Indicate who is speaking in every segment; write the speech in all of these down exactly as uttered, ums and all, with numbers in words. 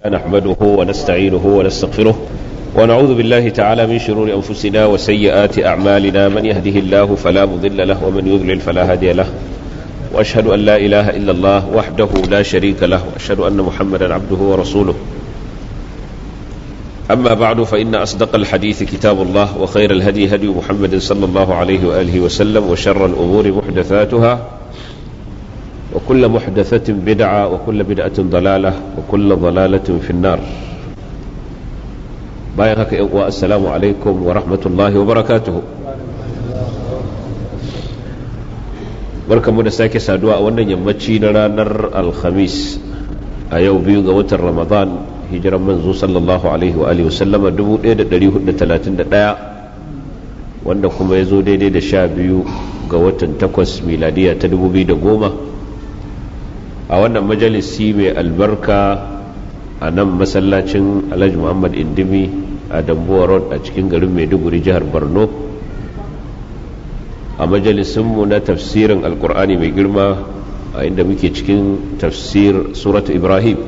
Speaker 1: نحمده ونستعينه ونستغفره ونعوذ بالله تعالى من شرور أنفسنا وسيئات أعمالنا. من يهده الله فلا مضل له ومن يضلل فلا هادي له، وأشهد أن لا إله إلا الله وحده لا شريك له، وأشهد أن محمدا عبده ورسوله. أما بعد، فإن أصدق الحديث كتاب الله، وخير الهدي هدي محمد صلى الله عليه وآله وسلم، وشر الأمور محدثاتها، وكل محدثة بدعة، وكل بدعة ضلالة، وكل ضلالة في النار. بايعك والسلام عليكم ورحمة الله وبركاته. barkanmu da sake saduwa a wannan yammaci na ranar alhamis a yau biyu ga watan ramadan, hijiran manzo sallallahu alaihi wa alihi wasallama dubu ɗaya da ɗari hudu da talatin da ɗaya, wanda kuma ya zo daidai da sha biyu ga watan takwas miladiya ta dubu biyu da goma, a wannan majalisi mai albarka a nan masallacin alhaji muhammad indimi a dambuwa road a cikin garin maiduguri, jihar borno, a majalisinmu na tafsirin alkur'ani mai girma, a inda muke cikin tafsir suratu ibrahim.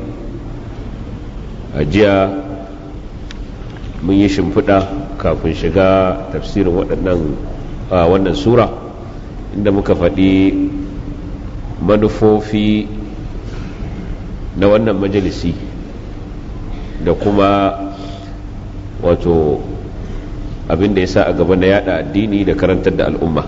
Speaker 1: A jiya mun yi shimfiɗa kafin shiga tafsirin waɗannan wannan sura, inda muka faɗi manufofi na wannan majalisi da kuma wato abin da ya sa a gaba na yada addini da karantar da al'umma.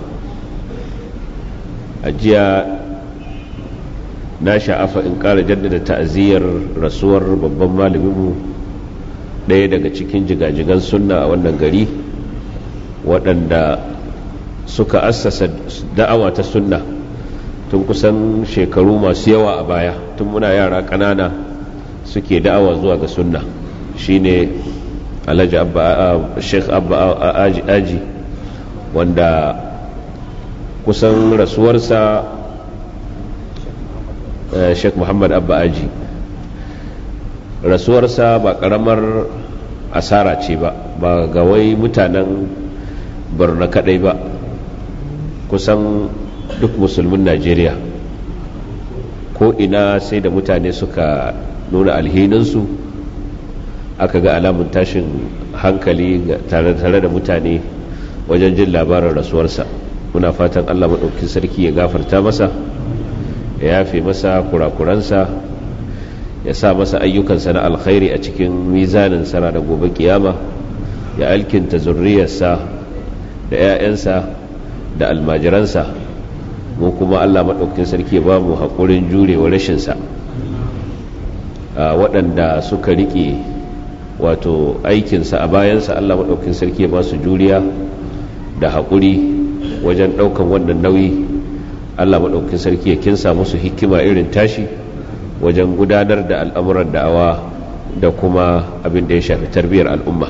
Speaker 1: A jiya na sha'afa in ƙara jaddada ta'aziyyar rasuwar babban malaminmu, ɗaya daga cikin jigajigan sunna a wannan gari, waɗanda suka assasa da'awa ta sunna tun kusan shekaru masu yawa a baya, tun muna yara ƙanana suke da'awa zuwa ga sunna. Shine alhaji abba sheikh abba aji, aji wanda kusan rasuwarsa sheikh muhammad abba aji rasuwarsa ba karamar asara ce ba ba ga wai mutanen borno kadai ba, kusan duk musulmin najeriya ko ina sai da mutane suka nuna alhininsu, aka ga alamun tashin hankali tare da mutane wajen jin labarin rasuwarsa. Muna fatan Allah maɗaukin sarki ya gafarta masa, ya yafe masa kurakuransa, ya sa masa ayyukansa na alkhairi a cikin mizanin sana da gobe kiyama, ya alkinta zurriyarsa da 'ya'yansa da almajiransa. mu kuma Allah maɗaukin sarki ya ba mu haƙurin jurewa rashinsa. waɗanda suka riƙe wato aikinsa a bayansa, Allah maɗaukin sarki ya ba su juriya da haƙuri wajen ɗaukan wannan nauyi. Allah maɗaukin sarki ya kinsa musu hikima irin tashi wajen gudanar da al'amuran da'awa da kuma abin da ya shafi tarbiyyar al'umma.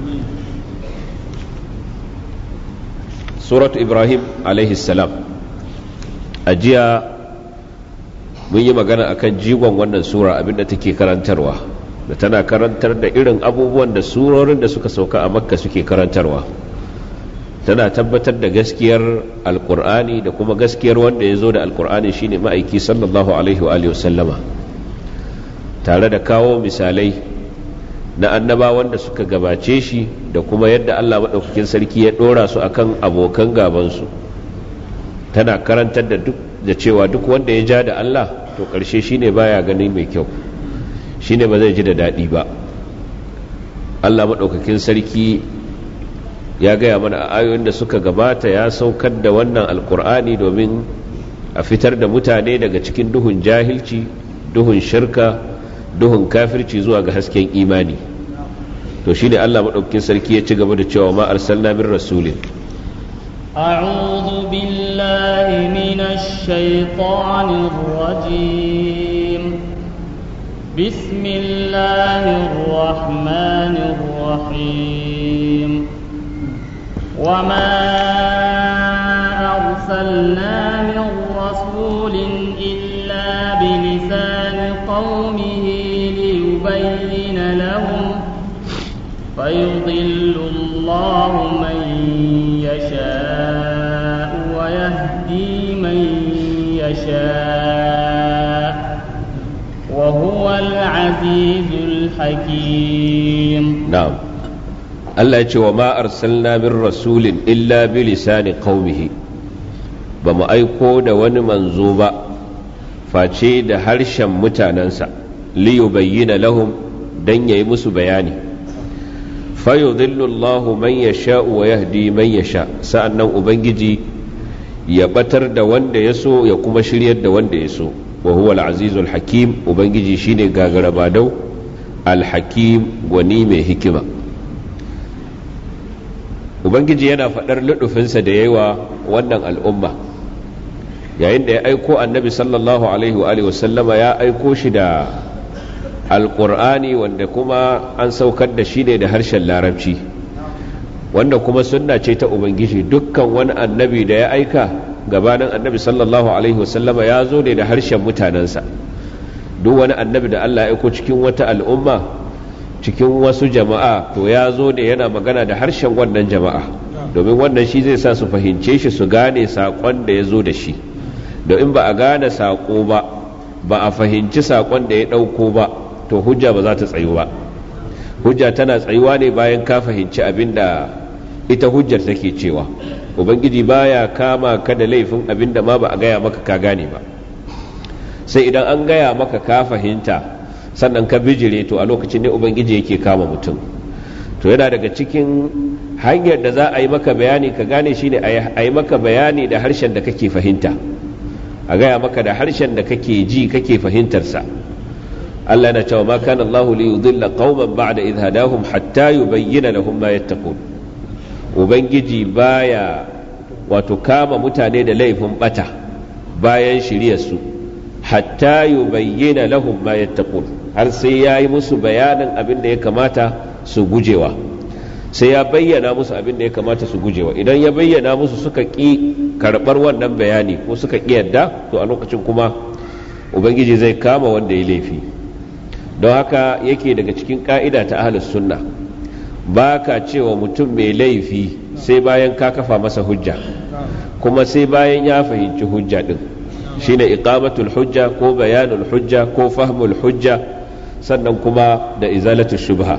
Speaker 1: Suratu Ibrahim alaihi salam, a jiya mun yi magana akan jigon wannan sura, abinda take karantarwa, da tana karantar da irin abubuwan da surorin da suka sauka a makka suke karantarwa. Tana tabbatar da gaskiyar alkur'ani da kuma gaskiyar wanda ya zo da alkur'ani shine ma'aiki sallallahu alaihi wa alihi wasallama, tare da kawo misalai na annabawan da suka gabace shi da kuma yadda Allah maɗaukakin sarki ya ɗora su akan abokan gabansu. Tana karantar da duk da cewa duk wanda ya ja da Allah to ƙarshe shine baya gani mai kyau, shine ba zai ji da daɗi ba. Allah maɗaukakin sarki ya gaya mana a ayoyin da suka gabata ya saukar da wannan alkur'ani domin a fitar da mutane daga cikin duhun jahilci, duhun shirka, duhun kafirci zuwa ga hasken imani. To shine Allah maɗaukakin sarki ya ci gaba da cewa ma arsalna min rasulin.
Speaker 2: أعوذ بالله من الشيطان الرجيم. بسم الله الرحمن الرحيم. وما أرسلنا من رسول إلا بلسان قومه ليبين لهم فيضل الله من يشاء ويهدي من يشاء وهو العزيز الحكيم.
Speaker 1: نعم. Allah ya ce wa ma arsalna min rasulin illa bi lisani qaumihi, ba mu aiko da wani manzo ba face da harshen mutanensa, li yubayyana lahum dan yayi musu bayani. Fa yudhillu Allahu man yasha'u wa yahdi man yasha, sa'annan ubangiji ya batar da wanda ya so ya kuma shiryar da wanda ya so. Wa huwa al-azizul hakim, ubangiji shine gagara badau, al-hakim gwani mai hikima. Ubangiji yana faɗar luɗufinsa da yawa wannan al'umma yayin da ya aiko annabi sallallahu alaihi wa sallama, ya aiko shi da alƙur'ani wanda kuma an saukar da shi ne da harshen larabci, wanda kuma sunna ce ta Ubangiji. Dukkan wani annabi da ya aika gabanin annabi sallallahu alaihi wa sallama ya zo ne da harshen mutanensa. Duk wani annabi da Allah ya aiko cikin wata al'umma, cikin wasu jama'a, to ya zo ne yana magana da harshen wannan jama'a, domin wannan shi zai sa su fahimce shi, su gane saƙon da ya zo da shi. da in ba a gane saƙo ba, ba a fahimci saƙon da ya ɗauko ba, to hujja ba za ta tsayu ba. Hujja tana tsayuwa ne bayan ka fahimci abin da ita hujjar take cewa. Ubangiji baya kama ka da laifin abin da ma ba a gaya maka ka gane ba, sai idan an gaya maka ka fahimta sannan ka bijire, to a lokacin ne Ubangiji yake kama mutum. To yana daga cikin hanyar da za a yi maka bayani ka gane shi ne a yi maka bayani da harshen da kake fahimta, a gaya maka da harshen da kake ji kake fahimtarsa. Allah na cewa ma kana Allahu li yudilla qauman ba'da idh hadahum hatta yubayyana lahum ma yattaqun. Ubangiji baya wato kama mutane da laifin bata bayan shiryarsu, hatta yubayyana lahum ma yattaqun, har sai yayi musu bayanin abin da ya kamata su gujewa, sai ya bayyana musu abin da ya kamata su gujewa. Idan ya bayyana musu suka ƙi karɓar wannan bayani ko suka ƙi yadda, to a lokacin kuma Ubangiji zai kama wanda ya laifi. Don haka yake daga cikin ƙa'ida ta ahlus sunna, ba ka cewa mutum mai laifi sai bayan ka kafa masa hujja, kuma sai bayan ya fahimci hujja ɗin, shine iqamatul hujja ko bayanul hujja ko fahmul hujja, sannan kuma da izalatul shubha.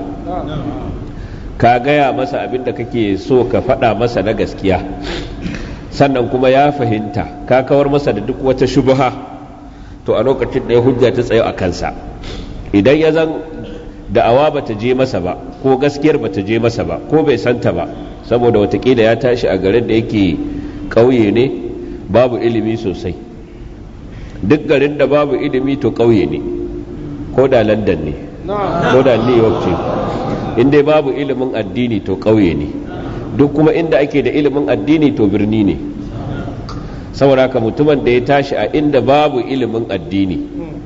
Speaker 1: Ka gaya masa abin da kake so ka faɗa masa na gaskiya, sannan kuma ya fahimta, ka kawar masa da duk wata shubha, to a lokacin da ya hujja ta tsayo a kansa. Idan ya zan da'awa ba ta je masa ba, ko gaskiyar ba ta je masa ba, ko bai santa ba, saboda watakila ya tashi a garin da yake ƙauye ne, babu ilimi sosai. Duk garin da babu ilimi to ƙauye ne, ko da London ne, ko da New York ce. In dai babu ilimin addini to ƙauye ne, duk kuma inda ake da ilimin addini to birni ne. Saboda haka mutumin da ya tashi a inda babu ilimin addini,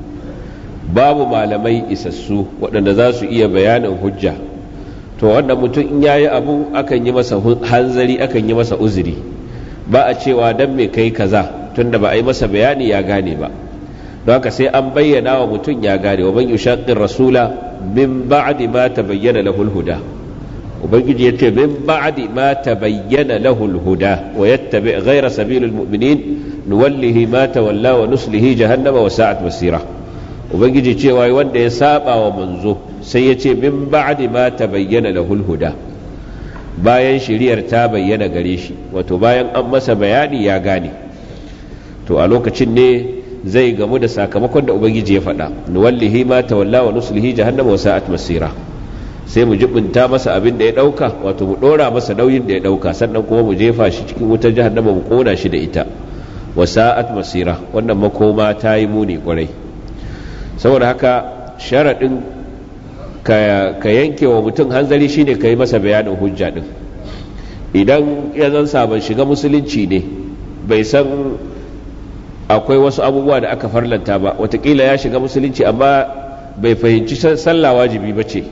Speaker 1: babu malamai isassu waɗanda za su iya bayanin hujja, to wannan mutum in yayi abu akan yi masa hanzari, akan yi masa uzuri. Ba a cewa dan me kai kaza tunda ba a yi masa bayani ya gane ba. Don haka sai an bayyana wa mutum ya gane. Wa man yushaqqir rasula min ba'di ma tabayyana lahu al-huda, ubangiji yace min ba'di ma tabayyana lahu al-huda wa yattabi' ghayra sabilil mu'minin nuwallihi ma tawalla wa nuslihi jahannama wa sa'at masira. Ubangiji cewa wanda ya saba wa manzo sai ya ce min ba'di ma tabayyana lahul huda, bayan shiriyar ta bayyana gare shi, wato bayan an masa bayani ya gane, to a lokacin ne zai gamu da sakamakon da Ubangiji ya faɗa, nuwallihi ma tawalla wa nuslihi jahannama wa sa'at masira. Sai mu jibinta masa abin da ya dauka, wato mu dora masa nauyin da ya dauka, sannan kuma mu jefa shi cikin wutar jahannama mu kona shi da ita. Wa sa'at masira, wannan makoma ta yi muni kwarai. Saboda haka sharaɗin ka yanke wa mutum hanzari shine ka yi masa bayanin hujja ɗin. Idan ya zan sabon shiga musulunci ne, bai san akwai wasu abubuwa da aka farlanta ba, watakila ya shiga musulunci amma bai fahimci sallah wajibi ba ce,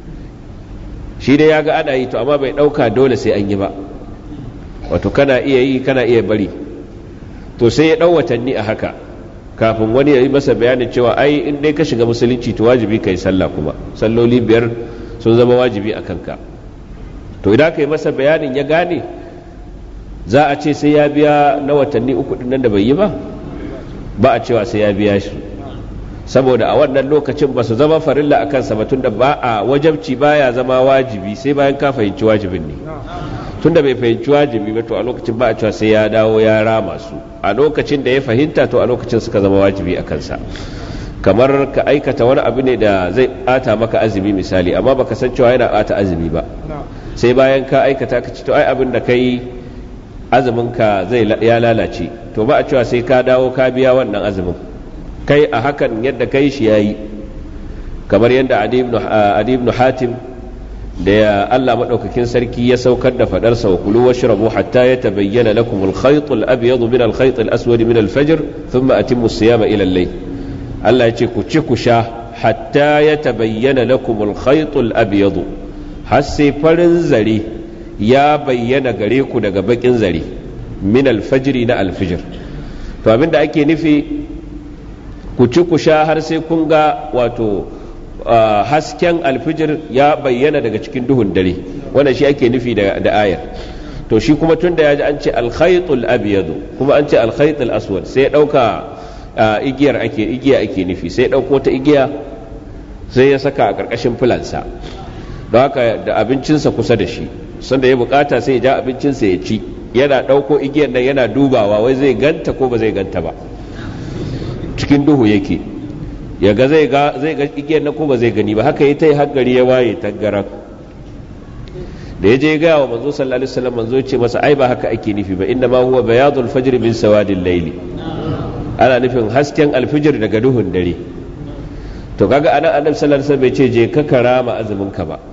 Speaker 1: shi dai ya ga ana yi to amma bai ɗauka dole sai an yi ba, wato kana iya yi kana iya bari, to sai ya ɗau watanni a haka kafin wani ya yi masa bayanin cewa ai in dai ka shiga musulunci to wajibi ka yi sallah, kuma salloli biyar sun zama wajibi a kanka. To idan ka yi masa bayanin ya gane, za a ce sai ya biya na watanni uku din nan da bai yi ba, ba a cewa sai ya biya shi, saboda a wannan lokacin ba su zama farilla a kansa ba, tunda ba a wajabci baya zama wajibi sai bayan ka fahimci wajibin ne. Tunda bai fahimci wajibi ba to a lokacin ba a cewa sai ya dawo ya rama su, a lokacin da ya fahimta to a lokacin suka zama wajibi a kansa. Kamar ka aikata wani abu ne da zai bata maka azumi misali, amma baka san cewa yana bata azumi ba, sai bayan ka aikata ka ci to ai abin da kai azumin ka zai ya lalace, to ba a cewa sai ka dawo ka biya wannan azumin, kai a hakan yadda kai shi yayi. Kamar yadda Adi ibn Hatim da ya Allah madaukakin sarki ya saukar da fadar sa, kulu washrabu hatta yatabayyana lakum al-khayt al-abyad min al-khayt al-aswad min al-fajr thumma atimmu as-siyama ila al-layl. Allah ya ce ku ci ku sha hatta yatabayyana lakum al-khayt al-abyad, har sai farin zare ya bayyana gare ku daga bakin zare min al-fajr na al-fajr. To abinda ake nufi ku ci ku sha har sai kun ga wato hasken alfijir ya bayyana daga cikin duhun dare, wannan shi ake nufi da ayar. To shi kuma tunda ya ji an ce alkhaytul abyadu kuma an ce alkhaytul aswad, sai ya dauka igiyar ake igiya ake nufi, sai ya dauko ta igiya sai ya saka a karkashin filansa, don haka da abincinsa kusa da shi, sanda ya bukata sai ya ja abincinsa ya ci, yana dauko igiyar nan yana dubawa wai zai ganta ko ba zai ganta ba, cikin duhu yake ya ga zai ga zai ga igiyar na ko ba zai gani ba. Haka yi ta yi har gari ya waye tangaran, da ya je ga wa manzo sallallahu alaihi wasallam, manzo ce masa ai ba haka ake nufi ba, inna ma huwa bayadul fajr min sawadil layli, ana nufin hasken alfijir daga duhun dare. To kaga anan annabi sallallahu alaihi wasallam bai ce je ka karama azumin ka ba,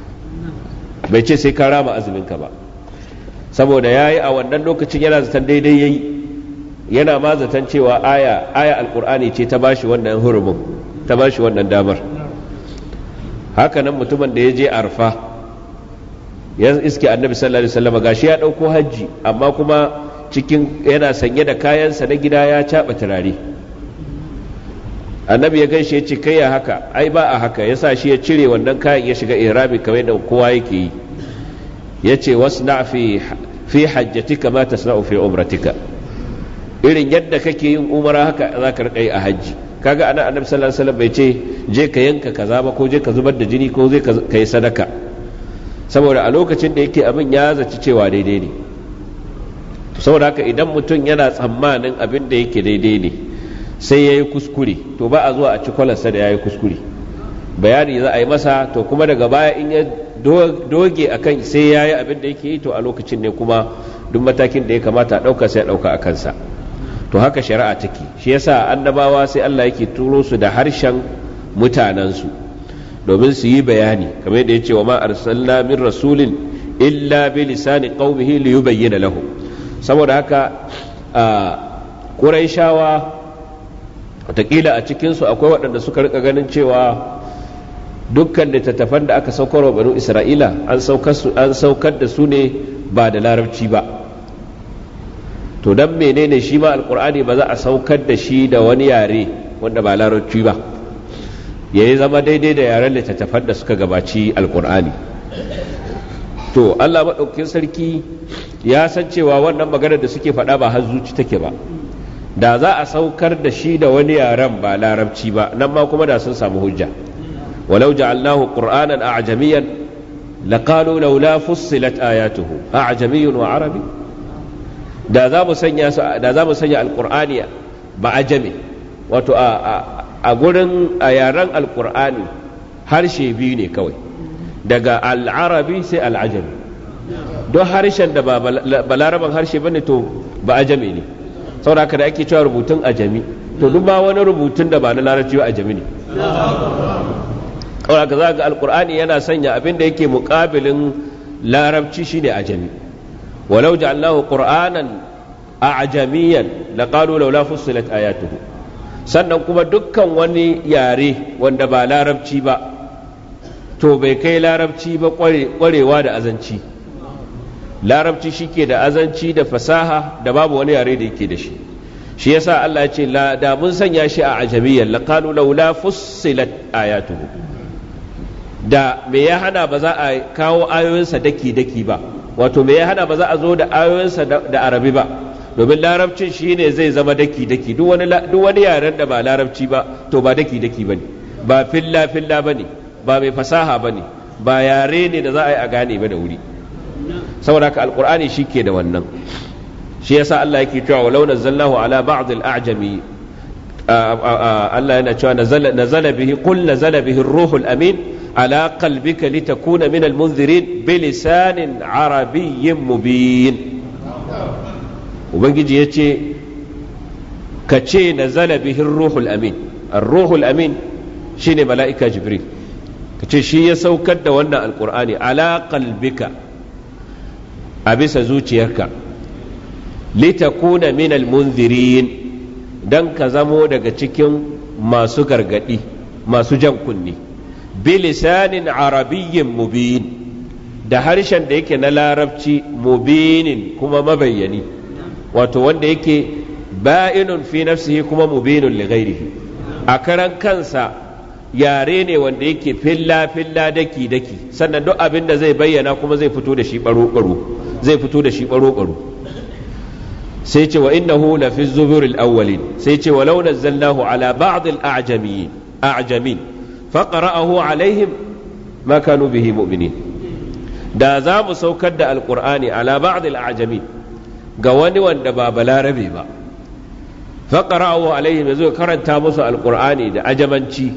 Speaker 1: bai ce sai ka rama azumin ka ba, saboda yayi a wannan lokacin yana zaton daidai yayi, yana ma zaton cewa aya aya alqur'ani ce ta bashi wannan hurumin, ta bashi wannan damar. Haka nan mutumin da ya je arfa ya iske annabi sallallahu alaihi wasallam, gashi ya dauko hajji amma kuma cikin yana sanye da kayansa na gida ya caba turare. Annabi ya ganshi ya ce kai ya haka, ai ba a haka, yasa shi ya cire wannan kayan ya shiga ihrami kamar da kowa yake yi, yace wasna fi fi hajjatika ma tasna'u fi umratika, irin yadda kake yin umara haka za ka rika yi a hajji. Kaga ana annabi sallallahu alaihi wasallam bai ce je ka yanka kaza ba, ko je ka zubar da jini, ko zai ka yi sadaka, saboda a lokacin da yake abin ya zaci cewa daidai ne. Saboda haka idan mutum yana tsammanin abin da yake daidai ne sai ya yi kuskure, to ba a zuwa a ci kwalarsa da ya yi kuskure, bayani za a yi masa, to kuma daga baya in ya doge akan sai ya yi abin da yake yi, to a lokacin ne kuma duk matakin da ya kamata a ɗauka sai a ɗauka a kansa. To haka shari'a take, shi yasa annabawa sai Allah yake turo su da harshen mutanensu domin su yi bayani, kamar yadda ya ce wa ma arsalna min rasulin illa bi lisani qaumihi li yubayyana lahum. Saboda haka a Qurayshawa wataƙila a cikinsu akwai waɗanda suka rika ganin cewa dukkan littattafan da aka saukar wa banu Isra'ila an saukar da su ne ba da larabci ba, to dan menene shi ma alkur'ani ba za a saukar da shi da wani yare wanda ba larabci ba, ya yi zama daidai da yaren littattafan da suka gabaci alkur'ani. To Allah maɗaukin sarki ya san cewa wannan maganar da suke faɗa ba har zuci take ba, da za a saukar da shi da wani yaren ba larabci ba, nan ma kuma da sun samu hujja. walau ja'alnahu qur'anan a'jamiyan laqalu laula fussilat ayatuhu a'jamiyyun wa arabi, da za mu sanya da za mu sanya alqur'ani ba ajami, wato a gurin a yaren alqur'ani harshe biyu ne kawai, daga al'arabi sai al'ajami. don harshen da ba balaraban harshe bane to ba ajami ne, saboda haka da ake cewa rubutun ajami, to duk ba wani rubutun da ba na larabci ba ajami ne. saboda haka za ga alqur'ani yana sanya abin da yake muqabilin larabci shine ajami. walau ja'alnahu qur'anan a'jamiyan laqalu laula fussilat ayatuhu. sannan kuma dukkan wani yare wanda ba larabci ba to bai kai larabci ba kwarewa da azanci. larabci shike da azanci da fasaha da babu wani yare da yake da shi. shi yasa Allah ya ce da mun sanya shi a ajamiyan laqalu laula fussilat ayatuhu, da me ya hana ba za a kawo ayoyinsa daki daki ba, wato me ya hana ba za a zo da ayoyinsa da arabi ba, domin larabcin shine zai zama daki daki duk wani duk wani yaren da ba larabci ba to ba daki daki bane, ba filla filla bane, ba mai fasaha bane, ba yare ne da za a yi a gane ba da wuri. saboda haka alqur'ani shike da wannan. shi yasa Allah yake cewa walau nazzalnahu ala ba'd al-a'jami, Allah yana cewa nazala nazala bihi qul nazala bihi ar-ruhul amin ala qalbika litakuna min al-munzirin bilisanin arabiyyin mubin. ubangiji yace ka ce nazala bihi ar-ruhul amin. ar-ruhul amin shine mala'ika jibril, ka ce shi ya saukar da wannan alqur'ani ala qalbika, a bisa zuciyarka, litakuna min al-munzirin, dan ka zamo daga cikin masu gargadi, masu jan kunni, bilisanin arabiyyin mubin, da harshen da yake na larabci mubinin kuma mabayyani, wato wanda yake ba'inun fi nafsihi kuma mubinun li ghairihi. a karan kansa yare ne wanda yake filla filla daki daki, sannan duk abin da zai bayyana kuma zai fito da shi baro baro, zai fito da shi baro baro. sai ce wa innahu la fi zuburil awwalin, sai ce walau nazzalnahu ala ba'd al-a'jamin a'jamin faqra'ahu alaihim ma kanu bihi mu'minin. da za mu saukar da alqur'ani ala ba'd al-a'jamin ga wani wanda ba balarabe ba, faqra'ahu alaihim, yazo karanta musu alqur'ani da ajamanci,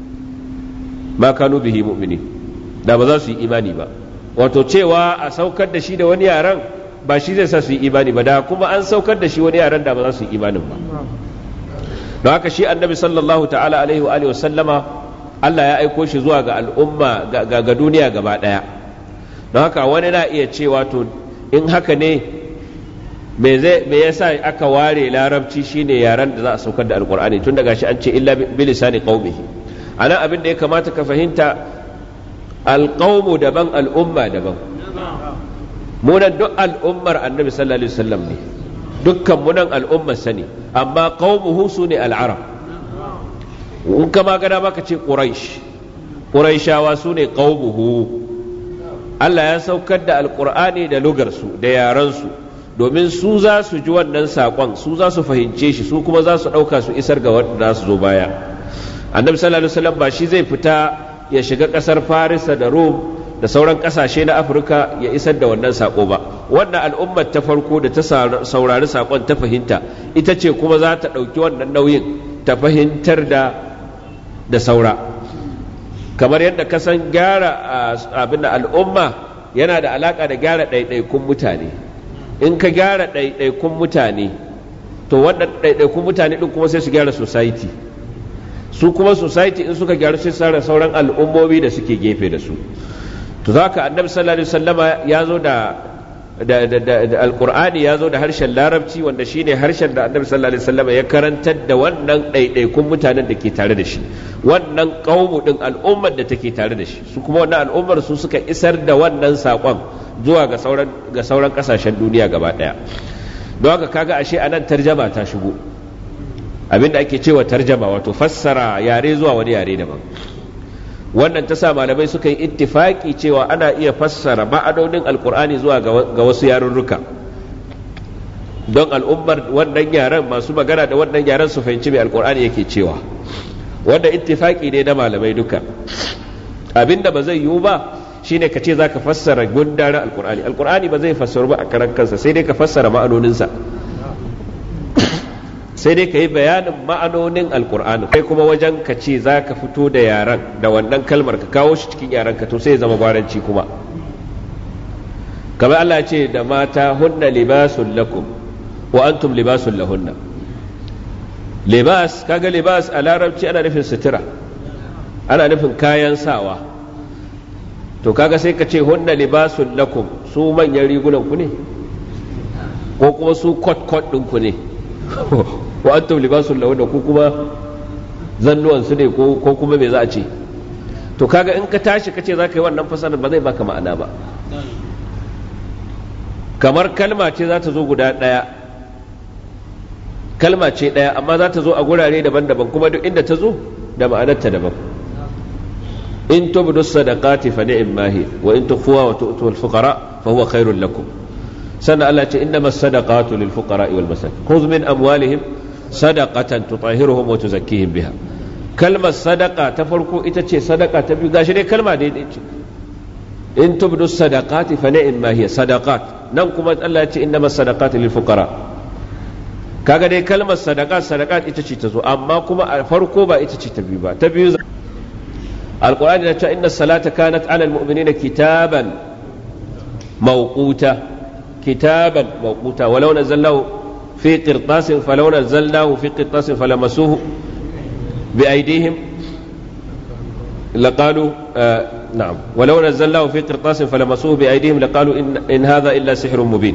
Speaker 1: ma kanu bihi mu'minin, da ba za su yi imani ba. wato cewa a saukar da shi da wani yaran ba shi zai sa su yi imani ba, da kuma an saukar da shi wani yaran da ba za su yi imanin ba. don haka shi annabi sallallahu ta'ala alaihi wa alihi wa sallama Allah ya aiko shi zuwa ga al'umma ga duniya gaba daya. don haka wani na iya cewa to in haka ne me zai me yasa aka ware larabci shine yaran da za a saukar da alqur'ani, tun daga shi an ce illa bi lisani qaumihi. anan abin da ya kamata ka fahimta, alqaumu daban al'umma daban. munan duk al'ummar annabi sallallahu alaihi wasallam ne, dukkan munan al'ummar sani, amma qaumuhu sune al'arab. in kama gada maka ce quraish, quraishawa sune qaumuhu. Allah ya saukar da alqur'ani da lugarsu da yaransu, domin su za su ji wannan saƙon, su za su fahimce shi, su kuma za su ɗauka su isar ga wanda su zo baya. annabi sallallahu alaihi wasallam ba shi zai fita ya shiga ƙasar farisa da rom da sauran ƙasashe na afirka ya isar da wannan saƙo ba. wannan al'ummar ta farko da ta saurari saƙon ta fahimta, ita ce kuma za ta ɗauki wannan nauyin ta fahimtar da da saura. kamar yadda ka san gyara abin da al'umma yana da alaƙa da gyara ɗaiɗaikun mutane. in ka gyara ɗaiɗaikun mutane, to wannan ɗaiɗaikun mutane ɗin kuma sai su gyara society, su kuma society in suka gyaru sai tsara sauran al'ummomi da suke gefe da su. to za ka annabi sallallahu alaihi wasallama ya zo da da da alqur'ani ya zo da harshen larabci, wanda shine harshen da annabi sallallahu alaihi wasallama ya karantar da wannan ɗaiɗaikun mutanen da ke tare da shi, wannan qaumu din al'ummar da take tare da shi. su kuma wannan al'ummar su suka isar da wannan saƙon zuwa ga sauran ga sauran ƙasashen duniya gaba ɗaya. don haka kaga ashe anan tarjama ta shigo, abinda ake cewa tarjama, wato fassara yare zuwa wani yare daban. wannan ta sa malamai suka yi ittifaki cewa ana iya fassara ma'anonin alkur'ani zuwa ga wasu yarurruka, don al'ummar wannan yaren, masu magana da wannan yaren su fahimci mai alkur'ani yake cewa. wanda ittifaki ne na malamai duka. abinda ba zai yiwu ba shine ka ce zaka fassara gundarin alkur'ani. alkur'ani ba zai fassaru ba a karan kansa, sai dai ka fassara ma'anoninsa, sai dai ka yi bayanin ma'anonin alkur'ani. kai kuma wajen ka ce za ka fito da yaran da wannan kalmar ka kawo shi cikin yaran ka, to sai zama gwaranci kuma. kamar Allah ce da mata, hunna libasun lakum wa antum libasun lahunna. libas, kaga libas a larabci ana nufin sutura, ana nufin kayan sawa. to kaga sai ka ce hunna libasun lakum, su manyan rigunan ku ne ko kuma su kot kot ɗin ku ne wa antum libasul lahunna, ku kuma zannuwan su ne ko kuma me za a ce. to kaga in ka tashi kace za ka yi wannan fasarar ba zai baka ma'ana ba. kamar kalma ce za ta zo guda ɗaya, kalma ce ɗaya amma za ta zo a gurare daban-daban, kuma duk inda ta zo da ma'anarta daban. in tubdu sadaqati fa ni'ma hi wa in tukhfuha wa tu'tu al-fuqara fa huwa khairul lakum. sannan Allah ce innamas sadaqatu lil fuqara'i wal masakin khudh min amwalihim sadaqatan tutahhiruhum wa tuzakkihim biha. kalmar sadaqa ta farko ita ce sadaqa ta biyu gashi dai kalma daidai ce in tubdu sadaqati fa ni'ma hiya sadaqat nan kuma Allah ya ce innamas sadaqatu lil fuqara kaga dai kalmar sadaqat sadaqat ita ce ta zo amma kuma a farko ba ita ce ta biyu ba ta biyu alqur'ani ya ce innas salata kanat 'ala almu'minina kitaban mawquta kitaban mawquta walau nazzalnahu fi qirtasin falaw nazzalnahu fi qirtasin falamasuhu بأيديهم لقالوا آه نعم ولو نزلناه في قرطاس فلمسوه بأيديهم لقالوا إن, إن هذا إلا سحر مبين.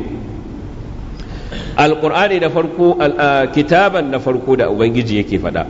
Speaker 1: القرآن نفرقو آه كتابا نفرقو دا وبنجي كيف دا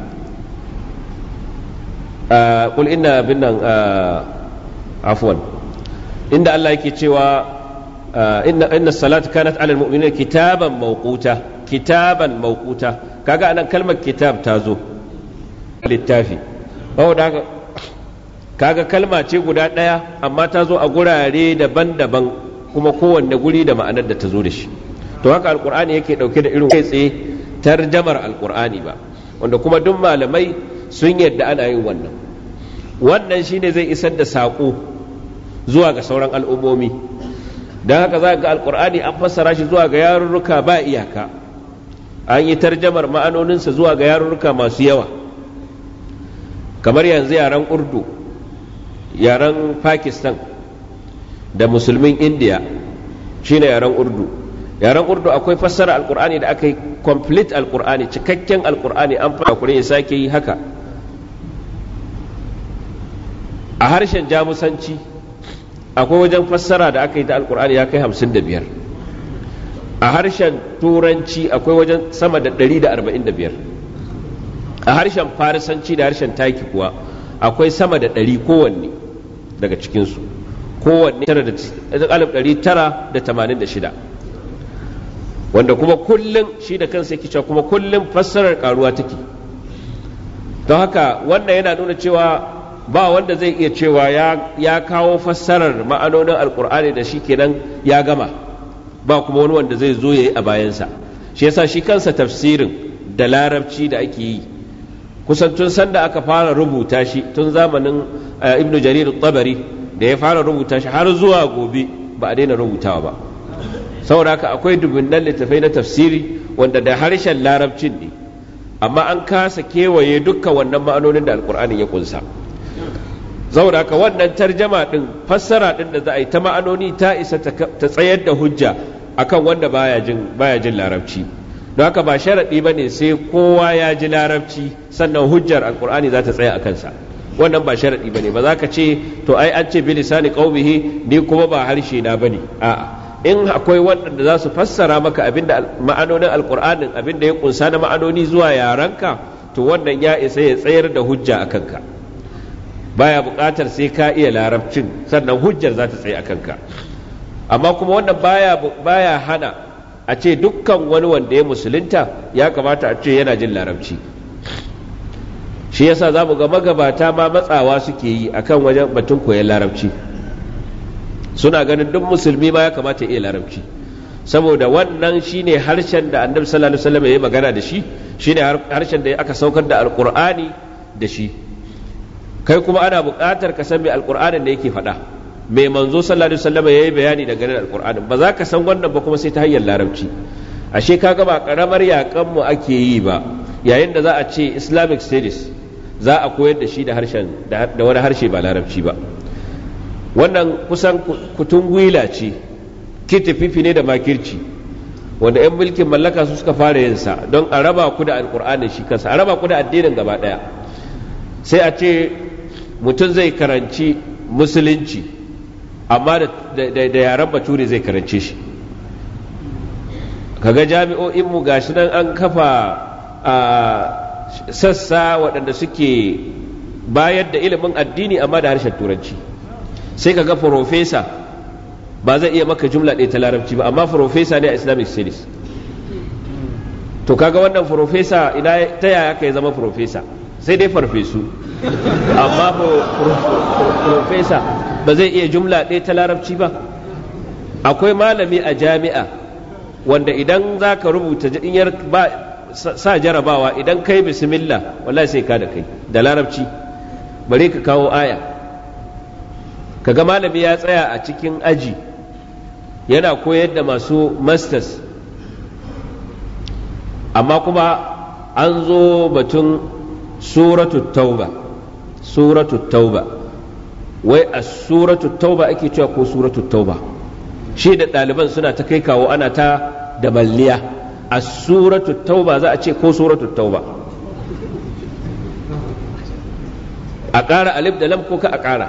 Speaker 1: آه قل إن بنا آه عفوا إن الله يكتشوا آه إن إن الصلاة كانت على المؤمنين كتابا موقوتا كتابا موقوتا كاجا أنا كلمة كتاب تازو littafi da kaga kalma ce guda ɗaya amma ta zo a gurare daban-daban kuma kowanne guri da ma'anar da ta zo da shi to haka alkur'ani yake ɗauke da irin kai tsaye tarjamar alkur'ani ba wanda kuma duk malamai sun yadda ana yin wannan wannan shine zai isar da saƙo zuwa ga sauran al'ummomi don haka za ga alkur'ani an fassara shi zuwa ga yarurruka ba iyaka an yi tarjamar ma'anoninsa zuwa ga yarurruka masu yawa kamar yanzu yaren urdu yaren pakistan da musulmin indiya shine yaren urdu yaren urdu akwai fassara alkur'ani da aka yi complete alkur'ani cikakken alkur'ani an fara kurin ya sake yi haka a harshen jamusanci akwai wajen fassara da aka yi ta alkur'ani ya kai hamsin da biyar a harshen turanci akwai wajen sama da ɗari da arba'in da biyar a harshen farisanci da harshen taki kuwa akwai sama da ɗari kowanne daga cikinsu kowanne alif ɗari tara da tamanin da shida wanda kuma kullum shi da kansa yake cewa kuma kullum fassarar karuwa take don haka wannan yana nuna cewa ba wanda zai iya cewa ya kawo fassarar ma'anonin alkur'ani da shi kenan ya gama ba kuma wani wanda zai zo ya yi a bayansa shi yasa shi kansa tafsirin da larabci da ake yi kusan tun sanda aka fara rubuta shi tun zamanin ibnu jarir tabari da ya fara rubuta shi har zuwa gobe ba a daina rubutawa ba saboda haka akwai dubunnan littafai na tafsiri wanda da harshen larabcin ne amma an kasa kewaye dukkan wannan ma'anonin da alkur'ani ya kunsa saboda haka wannan tarjama din fassara din da za a yi ta ma'anoni ta isa ta tsayar da hujja akan wanda baya jin baya jin larabci don haka ba sharaɗi ba ne sai kowa ya ji larabci sannan hujjar alkur'ani za ta tsaya a kansa wannan ba sharaɗi ba ne ba za ka ce to ai an ce bi lisani qaumihi ni kuma ba harshe na bane a'a in akwai waɗanda za su fassara maka abinda ma'anonin alkur'anin abinda ya kunsa na ma'anoni zuwa yaranka to wannan ya isa ya tsayar da hujja a kanka baya buƙatar sai ka iya larabcin sannan hujjar za ta tsaye a kanka amma kuma wannan baya baya hana a ce dukkan wani wanda ya musulunta ya kamata a ce yana jin larabci shi yasa za mu ga magabata ma matsawa suke yi akan wajen batun koyon larabci suna ganin duk musulmi ma ya kamata ya iya larabci saboda wannan shine harshen da annabi sallallahu alaihi wasallam ya yi magana da shi shine harshen da aka saukar da alqur'ani da shi kai kuma ana buƙatar ka san me alqur'anin da yake faɗa mai manzo sallallahu alaihi wasallam yayi bayani daga nan alqur'ani ba za ka san wannan ba kuma sai ta hanyar larabci ashe kaga ba karamar yakan mu ake yi ba yayin da za a ce islamic studies za a koyar da shi da harshen da wani harshe ba larabci ba wannan kusan kutun gwila ce kitififi ne da makirci wanda yan mulkin mallaka su suka fara yin sa don a raba ku da alqur'ani shi kansa a raba ku da addinin gaba daya sai a ce mutum zai karanci musulunci amma da yaren bature zai karance shi kaga jami'o'inmu gashi nan an kafa a sassa waɗanda suke bayar da ilimin addini amma da harshen turanci sai kaga profesa ba zai iya maka jumla ɗaya ta larabci ba amma profesa ne a islamic studies to kaga wannan profesa ina ta yaya ka zama profesa sai dai farfesu amma profesa ba zai iya jumla ɗaya ta larabci ba akwai malami a jami'a wanda idan za ka rubuta in ba sa jarabawa idan kai bismillah wallahi sai ka da kai da larabci bare ka kawo aya kaga malami ya tsaya a cikin aji yana koyar da masu masters amma kuma an zo batun suratul tauba suratul tauba wai a suratul tauba ake cewa ko suratul tauba shi da ɗaliban suna ta kai kawo ana ta da malliya a suratul tauba za a ce ko suratul tauba a ƙara alif da lam ko ka a ƙara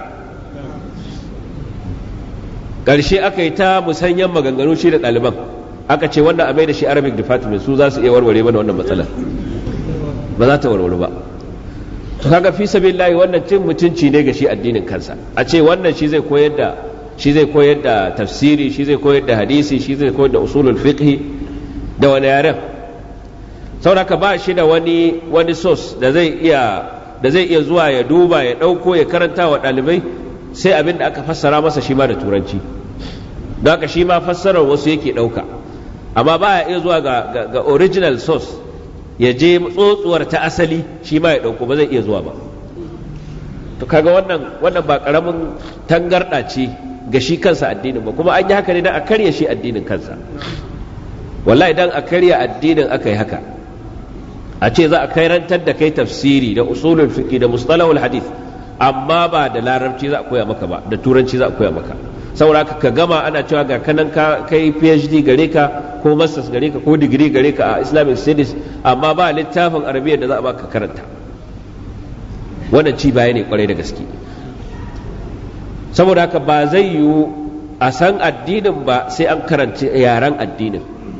Speaker 1: ƙarshe aka yi ta musanyen maganganu shi da ɗaliban aka ce wannan a mai da shi arabic department su za su iya warware mana wannan matsalar ba za ta warware ba to kaga fi sabilillahi wannan cin mutunci ne ga shi addinin kansa a ce wannan shi zai koyar da shi zai koyar da tafsiri shi zai koyar da hadisi shi zai koyar da usulul fiqh da wani yaren saboda ba shi da wani wani source da zai iya da zai iya zuwa ya duba ya dauko ya karanta wa dalibai sai abin da aka fassara masa shi ma da turanci don haka shi ma fassarar wasu yake dauka amma ba ya iya zuwa ga, ga original source ya je tsotsuwar ta asali shi ma ya dauko ba zai iya zuwa ba to kaga wannan wannan ba karamin tangarda ce ga shi kansa addinin ba kuma an yi haka ne dan a karya shi addinin kansa wallahi dan a karya addinin aka yi haka a ce za a kairantar da kai tafsiri da usulul fiqh da mustalahul hadith amma ba da larabci za a koya maka ba da turanci za a koya maka saboda ka gama ana cewa ga kanan ka kai PhD gare ka ko masters gare ka ko degree gare ka a Islamic studies amma ba littafin arabiya da za a baka karanta wannan ci baya ne kwarai da gaske saboda haka ba zai yiwu a san addinin ba sai an karanci yaren addinin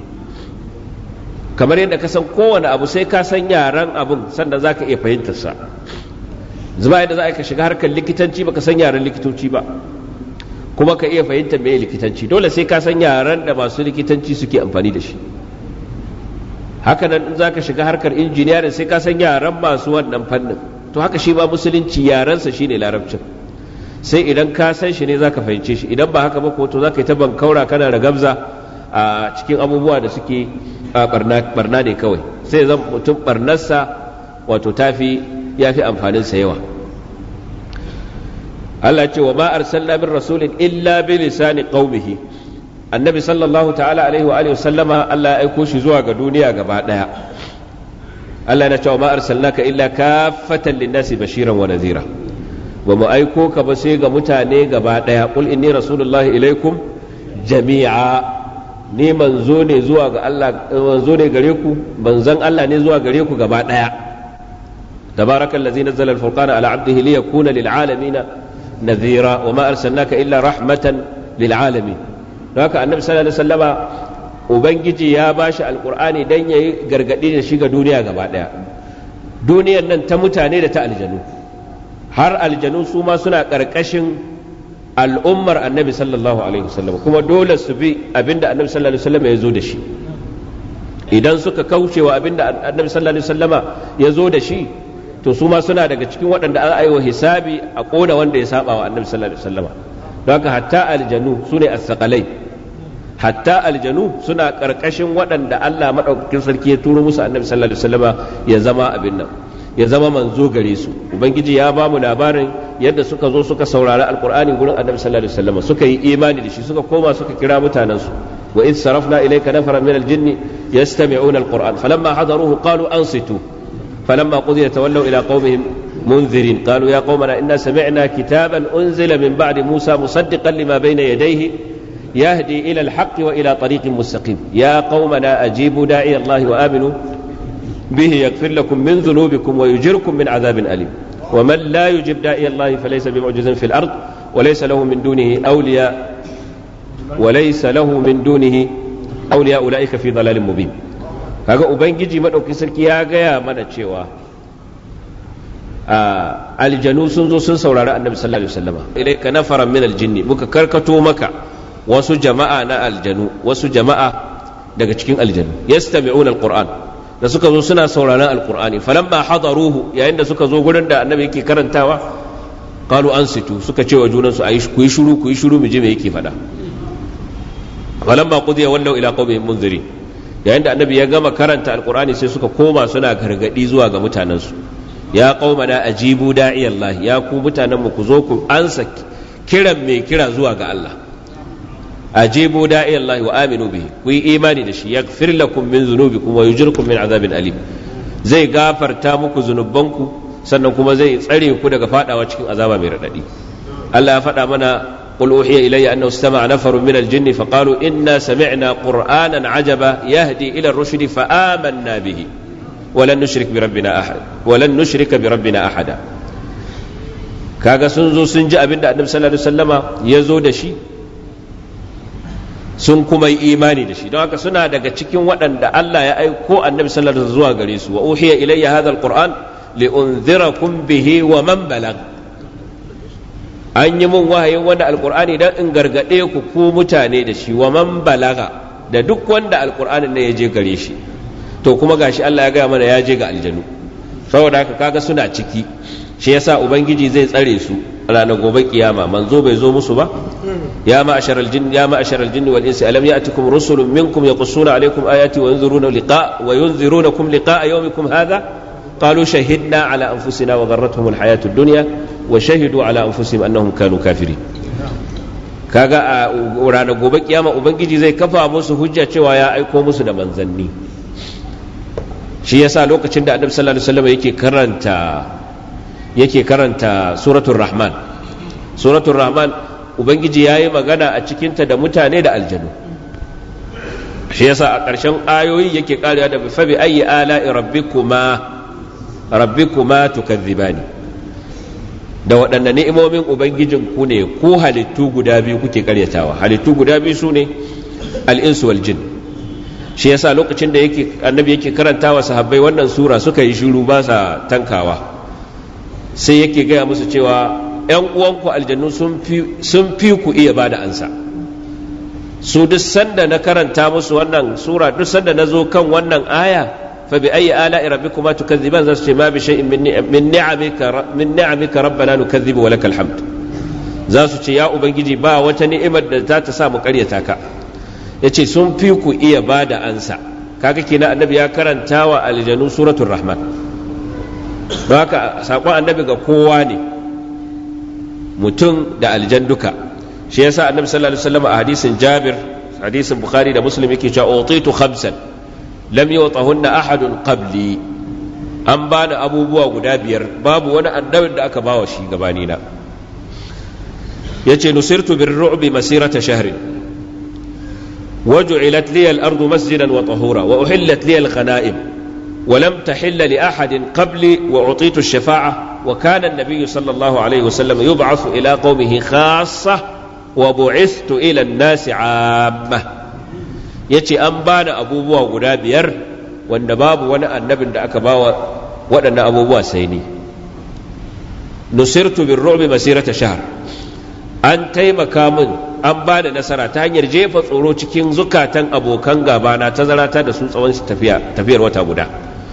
Speaker 1: kamar yadda ka san kowane abu sai ka san yaren abun sannan za ka iya fahimtarsa zuba yadda za ka shiga harkar likitanci baka san yaren likitoci ba kuma ka iya fahimtar me likitanci dole sai ka san yaren da masu likitanci suke amfani da shi haka nan in za ka shiga harkar injiniyarin sai ka san yaren masu wannan fannin to haka shi ba musulunci yarensa shine larabcin sai idan ka san shi ne za ka fahimce shi idan ba haka ba ko to za ka yi ta bankaura kana da gamza a cikin abubuwa da suke barna ne kawai sai zan mutum barnarsa wato tafi ya fi amfaninsa yawa Allah ce wa ma arsalna min rasulin illa bi lisani qaumihi annabi sallallahu ta'ala alaihi wa alihi sallama Allah ya aiko shi zuwa ga duniya gaba daya Allah ya ce wa ma arsalnaka illa kaffatan lin-nasi bashiran wa nadhira wa mu aiko ka ba sai ga mutane gaba daya qul inni rasulullahi ilaikum jami'a ni manzo ne zuwa ga Allah manzo ne gare ku manzon Allah ne zuwa gare ku gaba daya tabarakallazi nazzala al-furqana ala 'abdihi liyakuna lil'alamin nadhira wa ma arsalnaka illa rahmatan lil'alamin haka annabi sallallahu alaihi wasallama ubangiji ya bashi alqur'ani dan yayi gargadi da shi ga duniya gaba daya duniyar nan ta mutane da ta aljanu har aljanu su ma suna karkashin al'ummar annabi sallallahu alaihi wasallam kuma dole su bi abinda annabi sallallahu alaihi wasallam ya zo da shi idan suka kauce wa abinda annabi sallallahu alaihi wasallama ya zo da shi to su ma suna daga cikin waɗanda an aiwa hisabi a ƙona wanda ya saba wa annabi sallallahu alaihi wasallama don haka hatta aljanu su ne as-saqalai hatta aljanu suna ƙarƙashin waɗanda Allah madaukakin sarki ya turo musu annabi sallallahu alaihi wasallama ya zama abin nan ya zama manzo gare su ubangiji ya ba mu labarin yadda suka zo suka saurari alqur'ani gurin annabi sallallahu alaihi wasallam suka yi imani da shi suka koma suka kira mutanen su wa id sarafna ilayka nafaran min aljinni yastami'una alqur'an falamma hadaruhu qalu ansitu falamma qudiya tawallaw ila qaumihim munzirin qalu ya qaumana inna sami'na kitaban unzila min ba'di musa musaddiqan lima bayna yadayhi yahdi ila alhaqqi wa ila tariqin mustaqim ya qaumana ajibu da'iya allahi wa aminu به يغفر لكم من ذنوبكم ويجركم من عذاب أليم ومن لا يجب داعي الله فليس بمعجز في الأرض وليس له من دونه أولياء وليس له من دونه أولياء أولئك في ضلال مبين kaga ubangiji madauki sarki ya gaya mana cewa aljanu sun zo sun saurari annabi sallallahu alaihi wasallam ilayka nafaran min aljinni muka karkato maka wasu jama'a na aljanu wasu jama'a daga cikin aljanu yastami'una alquran da suka zo suna sauraron alkur'ani falamma hadaruhu yayin da suka zo gurin da annabi yake karantawa qalu ansitu suka ce wa junansu ayi ku yi shiru ku yi shiru mu je me yake faɗa falamma qudiya wallau ila qaumihim munzirin yayin da annabi ya gama karanta alqur'ani sai suka koma suna gargadi zuwa ga mutanensu ya qaumana ajibu da'iyallahi ya ku mutanen mu ku zo ku ansa kiran mai kira zuwa ga Allah ajibu da'iyallahi wa aminu bihi ku yi imani da shi yaghfir lakum min dhunubikum wa yujirkum min azabin alim zai gafarta muku zunubanku sannan kuma zai tsare ku daga fadawa cikin azaba mai radadi Allah ya faɗa mana قل أوحي إلي أنه استمع نفر من الجن فقالوا إنا سمعنا قرآنا عجبا يهدي إلى الرشد فآمنا به ولن نشرك بربنا أحد ولن نشرك بربنا أحدا kaga sun zo sun ji abin da annabi sallallahu alaihi wasallama ya zo da shi sun kuma yi imani da shi don haka suna daga cikin waɗanda Allah ya aiko annabi sallallahu alaihi zuwa gare su wa uhiya ilayya hadha alquran li unzirakum bihi wa man balag an yi mun wahayin wanda alqur'ani dan in gargade ku ku mutane da shi wa man balaga da duk wanda alqur'anin ne ya je gare shi to kuma gashi Allah ya gaya mana ya je ga aljanu saboda haka kaga suna ciki shi yasa ubangiji zai tsare su ranar gobe kiyama manzo bai zo musu ba ya ma'ashar aljin ya ma'ashar aljin wal insi alam ya'tikum rusulun minkum yaqussuna alaykum ayati wa yunziruna liqa wa yunzirunakum liqa'a yawmikum hadha qalu shahidna ala anfusina wa gharratuhum alhayatu ad-dunya wa shahidu ala anfusihim annahum kanu kafirin kaga a ranar gobe kiyama ubangiji zai kafa musu hujja cewa ya aiko musu da manzanni shi yasa lokacin da annabi sallallahu alaihi wasallam yake karanta yake karanta suratul rahman suratul rahman ubangiji yayi magana a cikinta da mutane da aljanu shi yasa a ƙarshen ayoyi yake karewa da fa bi ayyi ala'i rabbikuma rabbikuma tukadhibani da waɗanne ni'imomin ubangijin ku ne ko halittu guda biyu kuke karyatawa halittu guda biyu sune al-insu wal jin shi yasa lokacin da yake annabi yake karantawa sahabbai wannan sura suka yi shiru ba sa tankawa sai yake gaya musu cewa ‘yan uwanku aljannu sun fi ku iya ba da ansa su duk sanda na karanta musu wannan sura duk sanda na zo kan wannan aya fa bi ayi ala'i rabbikuma tukazziban zasu ce ma bi shay'in min ni'amika min ni'amika rabbana nukazzibu wa lakal hamd zasu ce ya ubangiji ba wata ni'imar da za ta sa mu karyata ka yace sun fi ku iya ba da ansa kaga kenan annabi ya karanta wa aljannu suratul rahman don haka saƙon annabi ga kowa ne mutum da aljan duka shi yasa annabi sallallahu alaihi wasallam a hadisin Jabir hadisin Bukhari da Muslim yake cewa utitu khamsan lam yutahunna ahadun qabli an bani abubuwa guda biyar babu wani annabin da aka bawa shi gabani na yace nusirtu birru'bi masirata shahrin وجعلت لي الأرض مسجدا وطهورا وأحلت لي الغنائم ولم تحل لأحد قبلي وأعطيت الشفاعة وكان النبي صلى الله عليه وسلم يبعث إلى قومه خاصة وبعثت إلى الناس عامة يتي أنبان أبو بوا غدابير والنباب وانا النبي دا أكباوا وانا أبو بوا سيني نصرت بالرعب مسيرة شهر an taimaka min an ba da nasara ta hanyar jefa tsoro cikin zukatan abokan gabana ta zarata da su tsawon tafiyar wata guda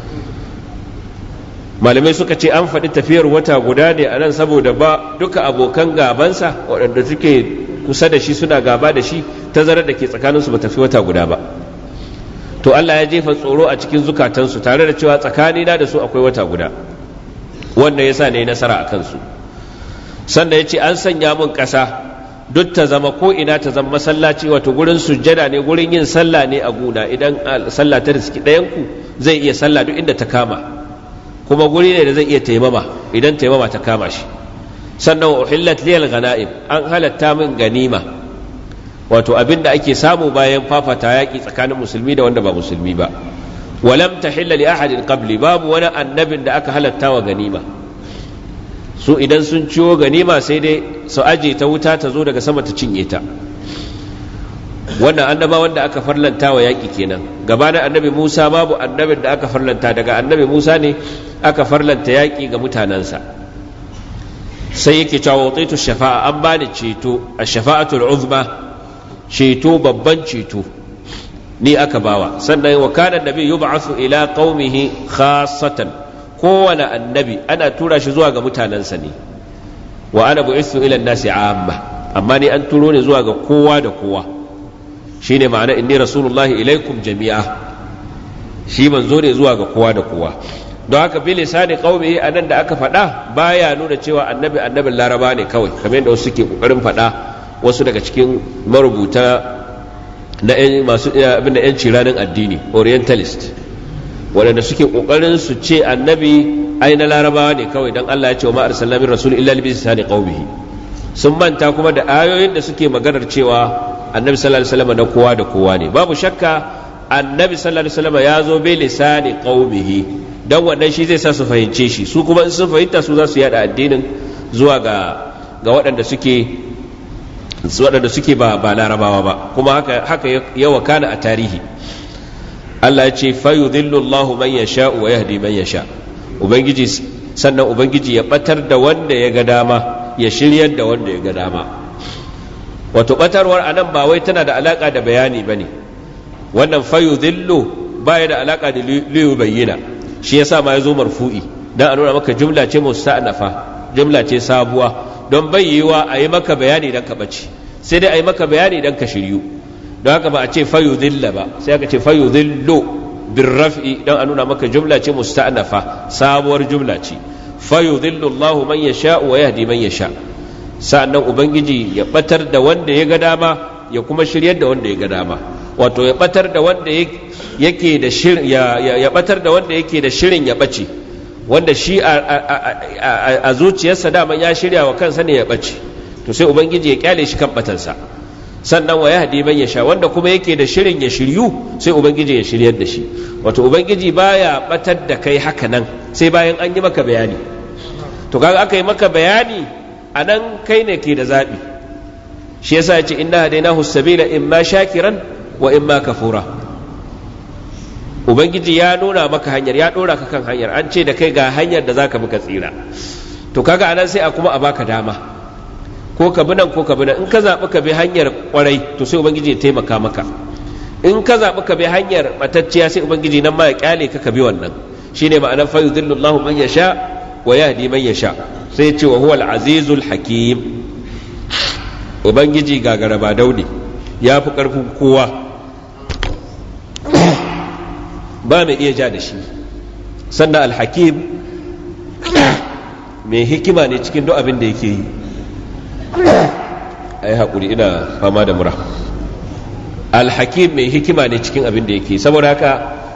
Speaker 1: malamai suka ce an faɗi tafiyar wata guda ne a nan saboda ba duka abokan gabansa waɗanda suke kusa da shi suna gaba da shi tazarar da ke tsakaninsu ba tafi wata guda ba to Allah ya jefa tsoro a cikin zukatansu tare da cewa tsakanina da su akwai wata guda wannan yasa ne nasara a kansu sannan ya ce an sanya mun ƙasa duk ta zama ko ina ta zama masallaci wato gurin sujjada ne gurin yin sallah ne a guna idan sallah ta riski ɗayanku zai iya sallah duk inda ta kama kuma guri ne da zai iya taimama idan taimama ta kama shi sannan uhillat liyal ghanaim an halatta min ganima wato abin da ake samu bayan fafata yaƙi tsakanin musulmi da wanda ba musulmi ba walam tahilla li ahadin qabli babu wani annabin da aka halatta wa ganima su idan sun ciwo ganima sai dai su aje ta wuta ta zo daga sama ta cinye ta wannan annaba wanda aka farlanta wa yaƙi kenan gabanin annabi Musa babu annabin da aka farlanta daga annabi Musa ne aka farlanta yaƙi ga mutanensa sai yake cewa wutaitu shafa'a an bani ceto a shafa'atul uzma ceto babban ceto ni aka bawa sannan wa kana annabi yub'athu ila qaumihi khassatan kowane annabi ana tura shi zuwa ga mutanensa ne wa ana bu'ithu ila nasi amma amma ni an turo ne zuwa ga kowa da kowa shine ma'ana inni rasulullahi ilaikum jami'a, shi manzo ne zuwa ga kowa da kowa. don haka bi lisani qaumihi anan da aka faɗa baya nuna cewa annabi annabin laraba ne kawai kamar yadda wasu suke kokarin faɗa, wasu daga cikin marubuta na masu abin da yanci ranar addini orientalist waɗanda suke kokarin su ce annabi ai na larabawa ne kawai dan Allah ya ce wa ma arsalna min rasul illa bi lisani qaumihi. Sun manta kuma da ayoyin da suke maganar cewa annabi sallallahu alaihi wasallam na kowa da kowa ne. Babu shakka annabi sallallahu alaihi wasallam ya zo bi lisani qaumihi, dan wannan shi zai sa su fahimce shi, su kuma in sun fahimta su za su yada addinin zuwa ga ga waɗanda suke waɗanda suke ba ba larabawa ba. Kuma haka haka ya wakana a tarihi. Allah ya ce fayudhillu Allahu man yasha wa yahdi man yasha. Ubangiji sannan ubangiji ya batar da wanda ya ga dama ya shiryar da wanda ya ga dama. Wato batarwar anan ba wai tana da alaka da bayani bane, wannan fayudhillu baya da alaka da liyu bayyana, shi yasa ma yazo marfu'i dan a nuna maka jumla ce musta'nafa, jumla ce sabuwa, don bayyewa a yi maka bayani dan ka bace, sai dai a yi maka bayani dan ka shiryu. Don haka ba a ce fayudhilla ba, sai aka ce fayudhillu birraf'i dan a nuna maka jumla ce musta'nafa, sabuwar jumla ce. Fayudhillu Allahu man yasha wa yahdi man yasha. Sa'annan ubangiji ya batar da wanda ya ga dama ya kuma shiryar da wanda ya ga dama. Wato ya batar da wanda yake da shirin ya, ya, ya batar da wanda yake da shirin ya bace, wanda shi a, a, a, a zuciyarsa daman ya shirya wa kansa ne ya bace, to sai ubangiji ya kyale shi kan batansa. Sannan wa yahdi man yasha, wanda kuma yake da shirin ya shiryu sai ubangiji ya shiryar da shi. Wato ubangiji baya batar da kai haka nan sai bayan an yi maka bayani. To kaga aka yi maka bayani anan kai ne ke da zabi. Shi yasa ya ce inna hadainahu sabila imma shakiran wa imma kafura. Ubangiji ya nuna maka hanyar, ya dora ka kan hanyar, an ce da kai ga hanyar da zaka muka tsira. To kaga anan sai a kuma a baka dama, ko ka bi nan ko ka bi nan. In ka zaɓi ka bi hanyar kwarai to sai ubangiji ya taimaka maka, in ka zaɓi ka bi hanyar matacciya sai ubangiji nan ma ya kyale ka ka bi wannan. Shine ma'anar fa yudhillu Allahu man yasha wa yahdi man yasha. Sai ya ce wa huwa al-azizul hakim. Ubangiji gagara ba daudi, ya fi ƙarfin kowa, ba mai iya ja da shi. Sannan al-hakim mai hikima ne cikin duk abin da yake yi. Ai haƙuri, ina fama da mura. Al-hakim mai hikima ne cikin abin da yake, saboda haka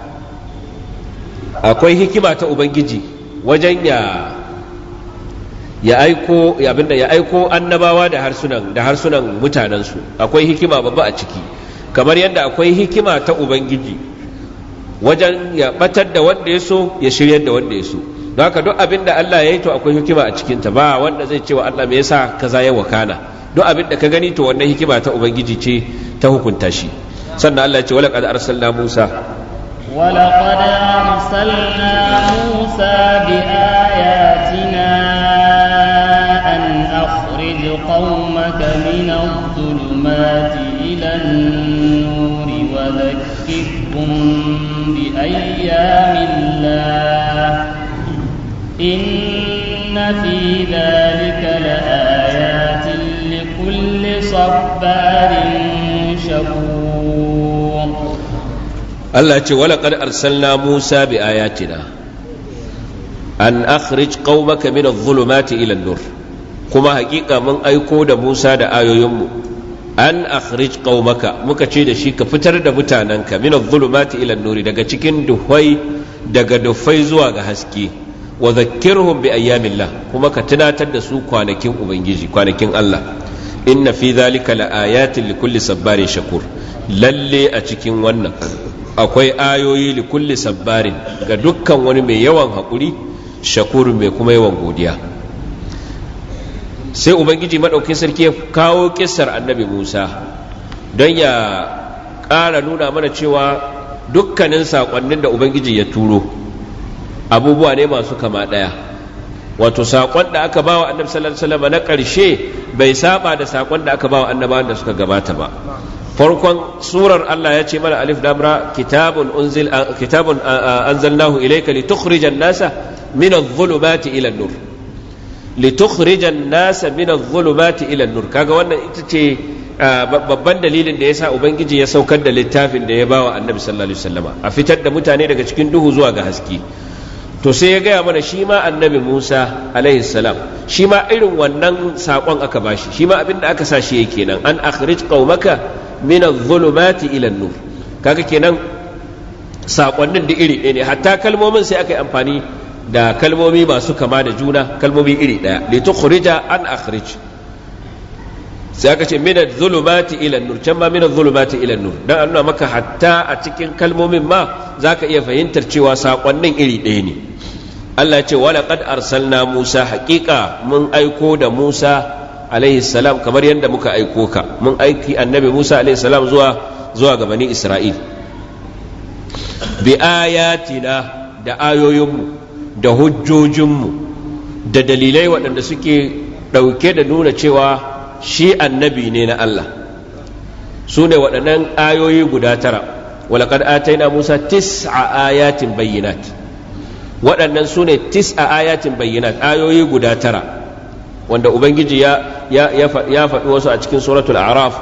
Speaker 1: akwai hikima ta ubangiji wajen ya ya aiko abinda ya aiko annabawa da harsunan da harsunan mutanensu. Akwai hikima babba a ciki, kamar yadda akwai hikima ta ubangiji wajen ya batar da wanda ya so ya shiryar da wanda ya so. Don haka duk abinda Allah ya yi to akwai hikima a cikinta, ba wanda zai ce wa Allah me yasa kaza ya wakana. Duk abinda ka gani to wannan hikima ta ubangiji ce ta hukunta shi. Sannan Allah ya ce walaqad arsalna Musa
Speaker 2: ولقد أرسلنا موسى بآياتنا أن أخرج قومك من الظلمات إلى النور وذكرهم بأيام الله إن في ذلك لآيات لكل صبار شكور.
Speaker 1: Allah ce walaƙad arsalna Musa bi ayatina an akhrij qaumaka min adh-dhulumati ila an-nur, kuma haƙiƙa mun aiko da Musa da ayoyinmu. An akhrij qaumaka, muka ce da shi ka fitar da mutanenka min adh-dhulumati ila an-nur, daga cikin duhai daga dufai zuwa ga haske. Wa dhakkirhum bi ayyamillah, kuma ka tunatar da su kwanakin ubangiji, kwanakin Allah. Inna fi dhalika la ayatin li kulli sabbarin shakur, lalle a cikin wannan akwai ayoyi li kulli sabbarin ga dukkan wani mai yawan haƙuri, shakuru mai kuma yawan godiya. Sai ubangiji maɗaukin sarki ya kawo kissar annabi Musa don ya ƙara nuna mana cewa dukkanin saƙonnin da ubangiji ya turo abubuwa ne masu kama ɗaya. Wato saƙon da aka bawa annabi sallallahu alaihi wasallam na ƙarshe bai saba da saƙon da aka bawa annabawan da suka gabata ba. Farkon surar Allah ya ce mana alif lam ra kitabun unzil kitabun anzalnahu ilayka litukhrijan nasa min adh-dhulumati ila an-nur, litukhrijan nasa min adh-dhulumati ila an-nur. Kaga wannan ita ce babban dalilin da yasa ubangiji ya saukar da littafin da ya bawa annabi sallallahu alaihi wasallama a fitar da mutane daga cikin duhu zuwa ga haske. To sai ya gaya mana shi ma annabi Musa alaihi salam shi ma irin wannan saƙon aka bashi, shi ma abin da aka sa shi yake nan, an akhrij qaumaka min adh-dhulumati ila an-nur. Kaga kenan saƙonnin da iri ɗaya ne, hatta kalmomin sai aka yi amfani da kalmomi masu kama da juna, kalmomi iri ɗaya, li tukhrija an akhrij, sai aka ce min adh-dhulumati ila an-nur, can ma min adh-dhulumati ila an-nur, dan an nuna maka hatta a cikin kalmomin ma zaka iya fahimtar cewa saƙonnin iri ɗaya ne. Allah ce wala qad arsalna Musa, haƙiƙa mun aiko da Musa alaihi salam kamar yadda muka aiko ka, mun aiki annabi Musa alaihi salam zuwa zuwa ga bani Isra'il bi ayatina, da ayoyinmu da hujjojinmu da dalilai waɗanda suke ɗauke da nuna cewa shi annabi ne na Allah. Su ne waɗannan ayoyi guda tara, wala qad ataina Musa tis'a ayatin bayyinat, waɗannan su ne tis'a ayatin bayyinat, ayoyi guda tara wanda ubangiji ya ya faɗi wasu a cikin suratul a'raf,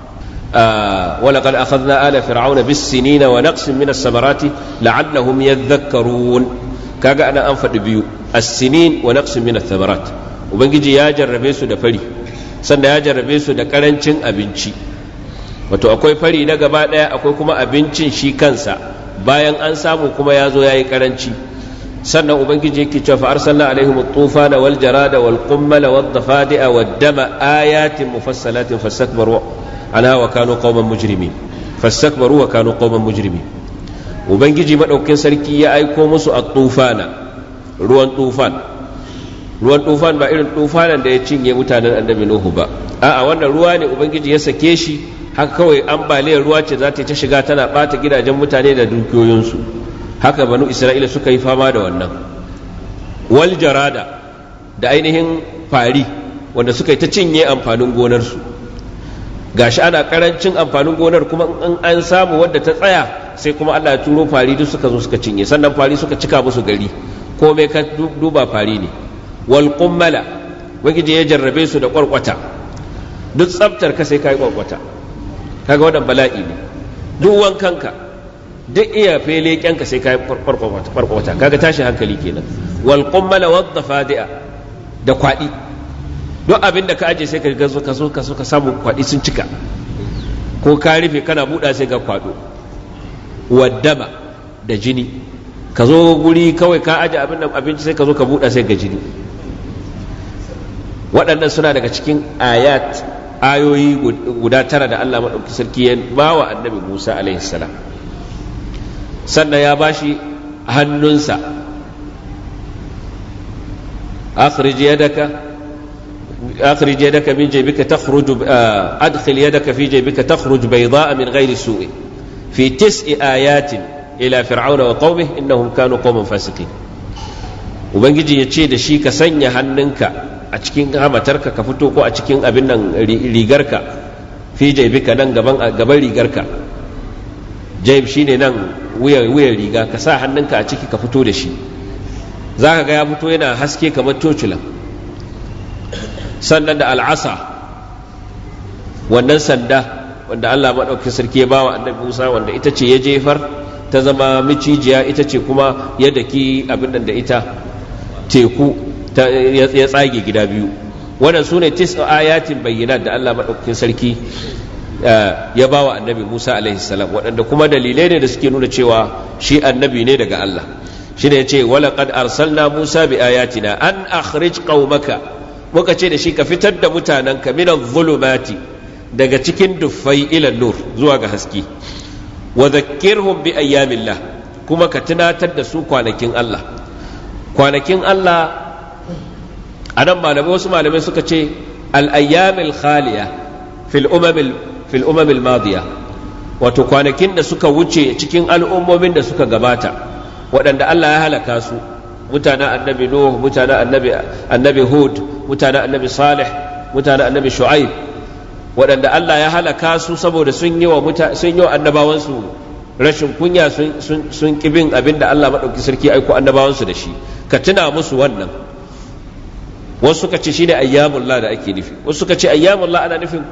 Speaker 1: wala qad akhadna ala fir'auna bis-sinina wa naqsin min as-samarati la'allahum yadhakkarun. Kaga ana an faɗi biyu, as-sinin wa naqsin min ath-thamarat. Ubangiji ya jarrabe su da fari, sannan ya jarrabe su da karancin abinci, wato akwai fari na gaba ɗaya, akwai kuma abincin shi kansa bayan an samu kuma ya zo ya yi karanci. sannan ubangiji yake cewa fa arsalna alaihim at-tufana wal jarada wal qummala wad dafadi'a wad dama ayatin mufassalatin fastakbaru anha wa kanu qauman mujrimin fastakbaru wa kanu qauman mujrimin. Ubangiji madaukakin sarki ya aiko musu at-tufana, ruwan tufan. Ruwan tufan ba irin tufanan da ya cinye mutanen annabi Nuhu ba, a'a wannan ruwa ne ubangiji ya sake shi haka kawai, ambaliyar ruwa ce za ta ta shiga tana bata gidajen mutane da dukiyoyinsu. Haka banu Isra'ila suka yi fama da wannan. Wal jarada, da ainihin fari wanda suka yi ta cinye amfanin gonarsu. Gashi ana karancin amfanin gonar, kuma in an samu wadda ta tsaya sai kuma Allah ya turo fari duk suka zo suka cinye, sannan fari suka cika musu gari, komai ka duba fari ne. Wal qummala, wagije ya jarrabe su da kwarkwata, duk tsaftar ka sai kai kwarkwata, kaga wannan bala'i ne. Duk wankanka, duk iya fele kyanka sai kai kwarkwata, kaga tashi hankali kenan. Wal qummala wad dafadi'a, da kwadi, duk abin da ka aje sai ka ga ka so ka so ka samu kwadi sun cika, ko ka rufe kana buɗa sai ga kwado. Waddama, da jini, ka zo guri kawai ka aje abin da abinci sai ka zo ka buɗa sai ga jini. Waɗannan suna daga cikin ayat, ayoyi guda tara da Allah maɗauki sarki ya ba wa annabi Musa alaihi salam. Sannan ya bashi hannunsa, akhrij yadaka akhrij yadaka min jaybika takhruj adkhil yadaka fi jaybika takhruj bayda'a min ghairi su'in fi tis'i ayatin ila fir'auna wa qaumihi innahum kanu qauman fasiqin. Ubangiji ya ce da shi ka sanya hannunka a cikin hamatarka ka fito, ko a cikin abin nan rigarka, fi jaybika nan gaban gaban rigarka, jayb shine nan wuyan wuyan riga, ka sa hannunka a ciki ka fito da shi, zaka ga ya fito yana haske kamar tocila. Sannan da al'asa, wannan sanda wanda Allah maɗauki sarki ya bawa annabi Musa, wanda ita ce ya jefar ta zama micijiya, ita ce kuma ya daki abin da ita teku ya tsage gida biyu. Wannan su ne tis'a ayatin bayyinat da Allah maɗaukakin sarki ya bawa annabi Musa alaihi salam, waɗanda kuma dalilai ne da suke nuna cewa shi annabi ne daga Allah. Shi ne ya ce walaqad arsalna Musa bi ayatina an akhrij qaumaka, muka ce da shi ka fitar da mutanenka min adh-dhulumati, daga cikin duffai ila nur, zuwa ga haske. Wa dhakkirhum bi ayyamillah, kuma ka tunatar da su kwanakin Allah. Kwanakin Allah anan malamai, wasu malamai suka ce al-ayyamil khaliya fil umamil fil umamil madiya, wato kwanakin da suka wuce cikin al'ummomin da suka gabata, waɗanda Allah ya halaka su, mutanen annabi Nuh, mutanen annabi annabi Hud, mutanen annabi Salih, mutanen annabi Shu'aib, waɗanda Allah ya halaka su saboda sun yi wa sun yi wa annabawansu rashin kunya, sun sun sun kibin abinda Allah madauki sarki aiko annabawansu da shi. Ka tuna musu wannan. Wasu suka ce shine ayyamullah da ake nufi, wasu suka ce ayyamullah ana nufin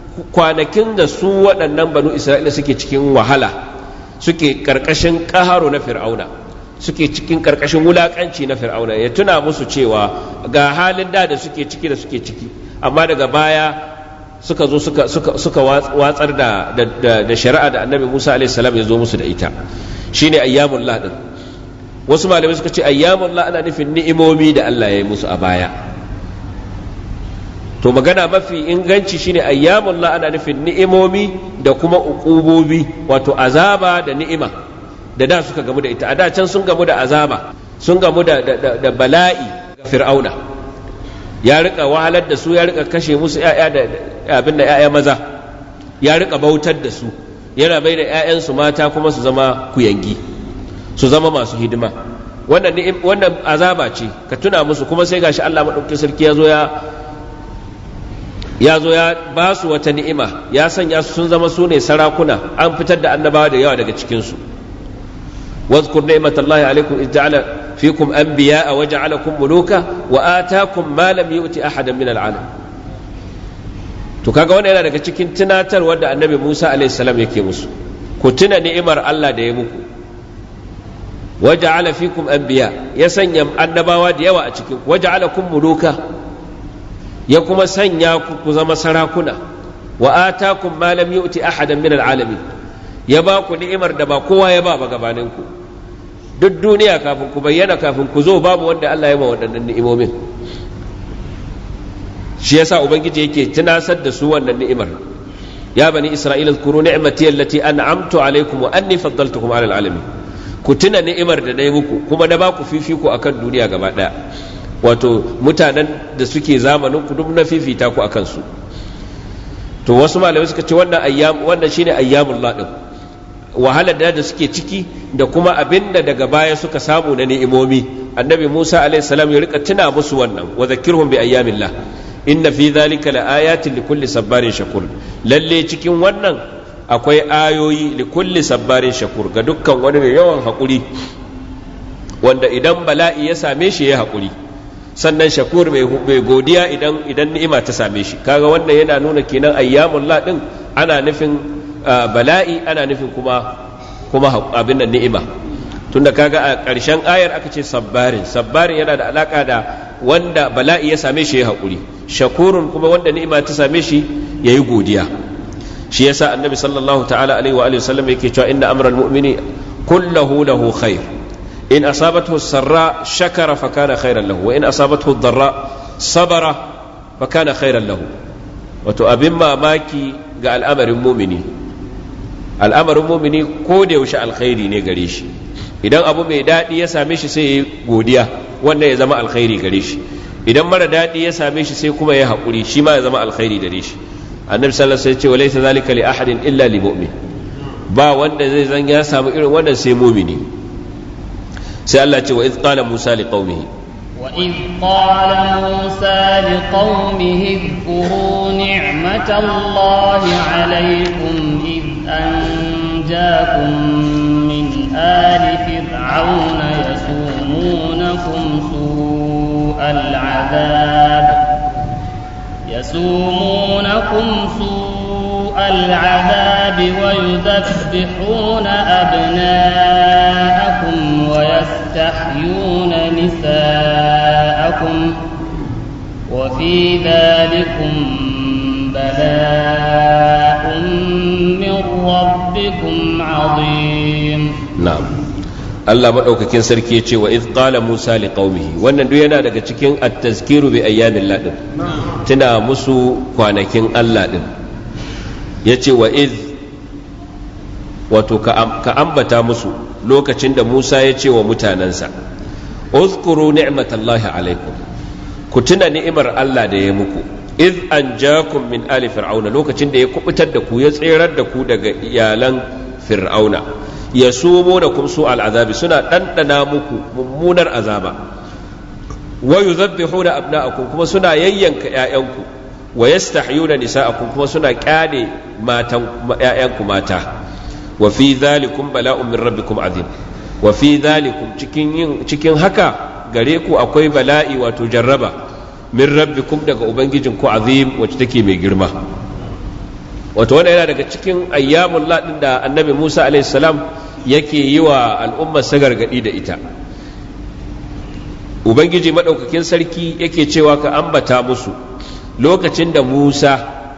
Speaker 1: kwanakin da su waɗannan banu Isra'ila suke cikin wahala, suke karkashin ƙaharo na fir'auna, suke cikin karkashin wulakanci na fir'auna, ya tuna musu cewa ga halin da da suke ciki da suke ciki, amma daga baya suka zo suka, suka, suka watsar da, da, da, da shari'a da annabi Musa alaihi salam ya zo musu da ita, shine ayyamullah din. Wasu malamai suka ce ayyamullah ana nufin ni'imomi da Allah ya yi musu a baya. To magana mafi inganci shine ayyamullah ana nufin ni'imomi da kuma uqubobi, wato azaba da ni'ima da da suka gamu da ita. A da can sun gamu da azaba, sun gamu da, da, da, da bala'i fir'auna, ya rika wahalar da su, ya rika kashe musu ƴaƴa da abin da ƴaƴa maza, ya rika bautar da su, yana bai da ƴaƴansu mata kuma su zama kuyangi, su zama masu hidima. Wannan wannan azaba ce, ka tuna musu. Kuma sai gashi Allah madaukakin sarki ya zo ya ya zo ya ba su wata ni'ima, ya sanya su sun zama su ne sarakuna, an fitar da annabawa da yawa daga cikinsu. واذكر نعمة الله عليكم إذ جعل فيكم أنبياء وجعلكم ملوكا وآتاكم ما لم يؤت أحدا من العالم. to kaga wannan yana daga cikin tunatar wanda annabi Musa alaihi salam yake musu, ku tuna ni'imar Allah da ya muku. waja'ala fikum anbiya, ya sanya annabawa da yawa a cikin, waja'alakum muluka, ya kuma sanya ku ku zama sarakuna. wa atakum ma lam yu'ti ahadan min al'alamin, ya ba ku ni'imar da ba kowa ya ba ba gabanin ku. Duk duniya kafin ku bayyana, kafin ku zo, babu wanda Allah ya ba waɗannan ni'imomin. Shi yasa ubangiji yake tunasar da su wannan ni'imar. ya bani isra'ila zkuru ni'mati allati an'amtu alaykum wa anni faddaltukum 'ala al'alamin. Ku tuna ni'imar da nayi muku, kuma na ba ku fifiko akan duniya gaba daya. Wato mutanen da suke zamanin ku duk na fifita ku akan su. To wasu malamai suka ce wannan ayyam, wannan shine ayyamullah din, wahalar da da suke ciki da kuma abinda daga baya suka samu na ni'imomi. Annabi Musa alaihi salam ya rika tuna musu wannan, wa zakkirhum bi ayyamillah inna fi dhalika laayatin likulli sabbarin shakur. Lalle cikin wannan akwai ayoyi likulli sabbarin shakur, ga dukkan wani mai yawan hakuri, wanda idan bala'i ya same shi ya hakuri, sannan shakur mai godiya idan idan ni'ima ta same shi. Kaga wannan yana nuna kenan ayyamullah din ana nufin Uh, bala'i, ana nufin kuma kuma abin nan ni'ima. Tunda kaga a ƙarshen ayar aka ce sabbarin, sabbarin yana da alaka da wanda bala'i ya same shi ya haƙuri, shakurun kuma wanda ni'ima ta same shi ya yi godiya. Shi yasa annabi sallallahu ta'ala alaihi wa alihi wasallam yake cewa inna amral mu'mini kullahu lahu khair, in asabathu sarra shakara fa kana khairan lahu, wa in asabathu dharra sabara fa kana khairan lahu. Wato abin mamaki ga al'amarin mu'mini, al'amarin mumini ko da yaushe alkhairi ne gare shi. Idan abu mai daɗi ya same shi sai ya yi godiya, wanda ya zama alkhairi gare shi. Idan mara daɗi ya same shi sai kuma ya haƙuri, shi ma ya zama alkhairi gare shi. Annabi sallallahu alaihi wasallam ya ce walaysa zalika li ahadin illa li mu'min, ba wanda zai zan ya samu irin wannan sai mumini. Sai Allah ce wa idh qala Musa liqaumihi,
Speaker 2: وإذ قال موسى لقومه اذكروا نعمة الله عليكم إذ أنجاكم من آل فرعون يسومونكم سوء العذاب يسومونكم سوء العذاب ويذبحون أبناءكم ويستحيون نساءكم وفي ذلكم بلاء من ربكم عظيم.
Speaker 1: نعم. Allah madaukakin sarki yace wa idh qala Musa liqaumihi, wannan duk yana daga cikin at-tazkiru bi ayyamillah din, tuna musu kwanakin Allah din. Yace wa idh, wato ka ambata musu lokacin da Musa ya ce wa mutanansa uzkuru ni'matallahi alaikum, ku tuna ni'imar Allah da ya muku. Idh anjakum min ali fir'auna, lokacin da ya kubutar da ku, ya tserar da ku daga iyalan fir'auna. Ya sumo da kum su al'azabi, suna ɗanɗana muku mummunar azaba. Wa yuzabbihuna abna'akum, kuma suna yayyanka ƴaƴanku. Wa yastahyuna nisa'akum, kuma suna ƙyale matan ƴaƴanku mata. Wa fi dhalikum bala'un min rabbikum azim. Wa fi dhalikum, cikin yin cikin haka gare ku akwai bala'i, wato jarraba min rabbikum daga ubangijinku azim, wacce take mai girma. wato wannan yana daga cikin ayyamul ladin da annabi Musa alaihi salam yake yi wa al'ummar sa gargadi da ita. Ubangiji madaukakin sarki yake cewa ka ambata musu lokacin da Musa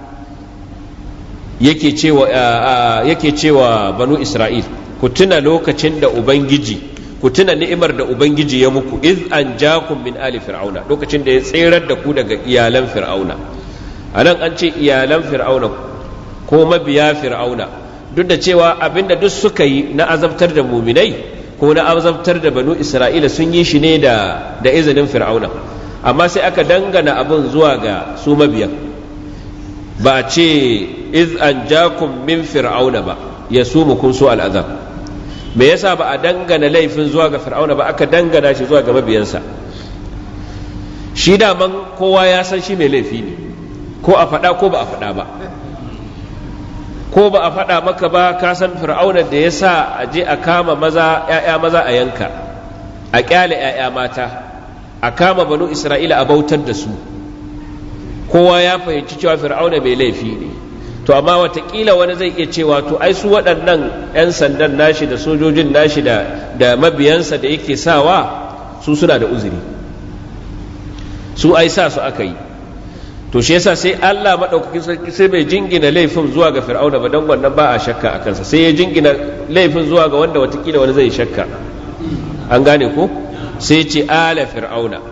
Speaker 1: yake cewa yake cewa banu Isra'il, ku tuna lokacin da Ubangiji ku tuna ni'imar da Ubangiji ya muku iz anjakum min ali fir'auna, lokacin da ya tserar da ku daga iyalan fir'auna. Anan an ce iyalan fir'auna ko mabiya fir'auna, duk da cewa abinda duk suka yi na azabtar da muminai ko na azabtar da banu Isra'ila sun yi shi ne da da izinin fir'auna, amma sai aka dangana abin zuwa ga su mabiyan, ba ce iz anjakum min fir'auna ba yasumukum su al'azab. Me yasa ba a dangana laifin zuwa ga fir'auna ba, aka dangana shi zuwa ga mabiyansa? Shi daman kowa ya san shi mai laifi ne, ko a faɗa ko ba a faɗa ba. Ko ba a faɗa maka ba, ka san fir'auna da ya sa a je a kama maza ‘ya'ya maza a yanka, a ƙyale ‘ya'ya mata, a kama banu Isra'ila a bautar da su. Kowa ya fahimci cewa fir'auna mai laifi ne. To amma watakila wani zai iya cewa to ai su waɗannan 'yan sandan nashi da sojojin nashi da da mabiyansa da yake sawa su suna da uzuri, su ai sa su aka yi. To shi yasa sai Allah madaukakin sarki sai bai jingina laifin zuwa ga fir'auna ba, dan wannan ba a shakka a kansa, sai ya jingina laifin zuwa ga wanda watakila wani zai shakka. An gane ko? Sai ce ala fir'auna,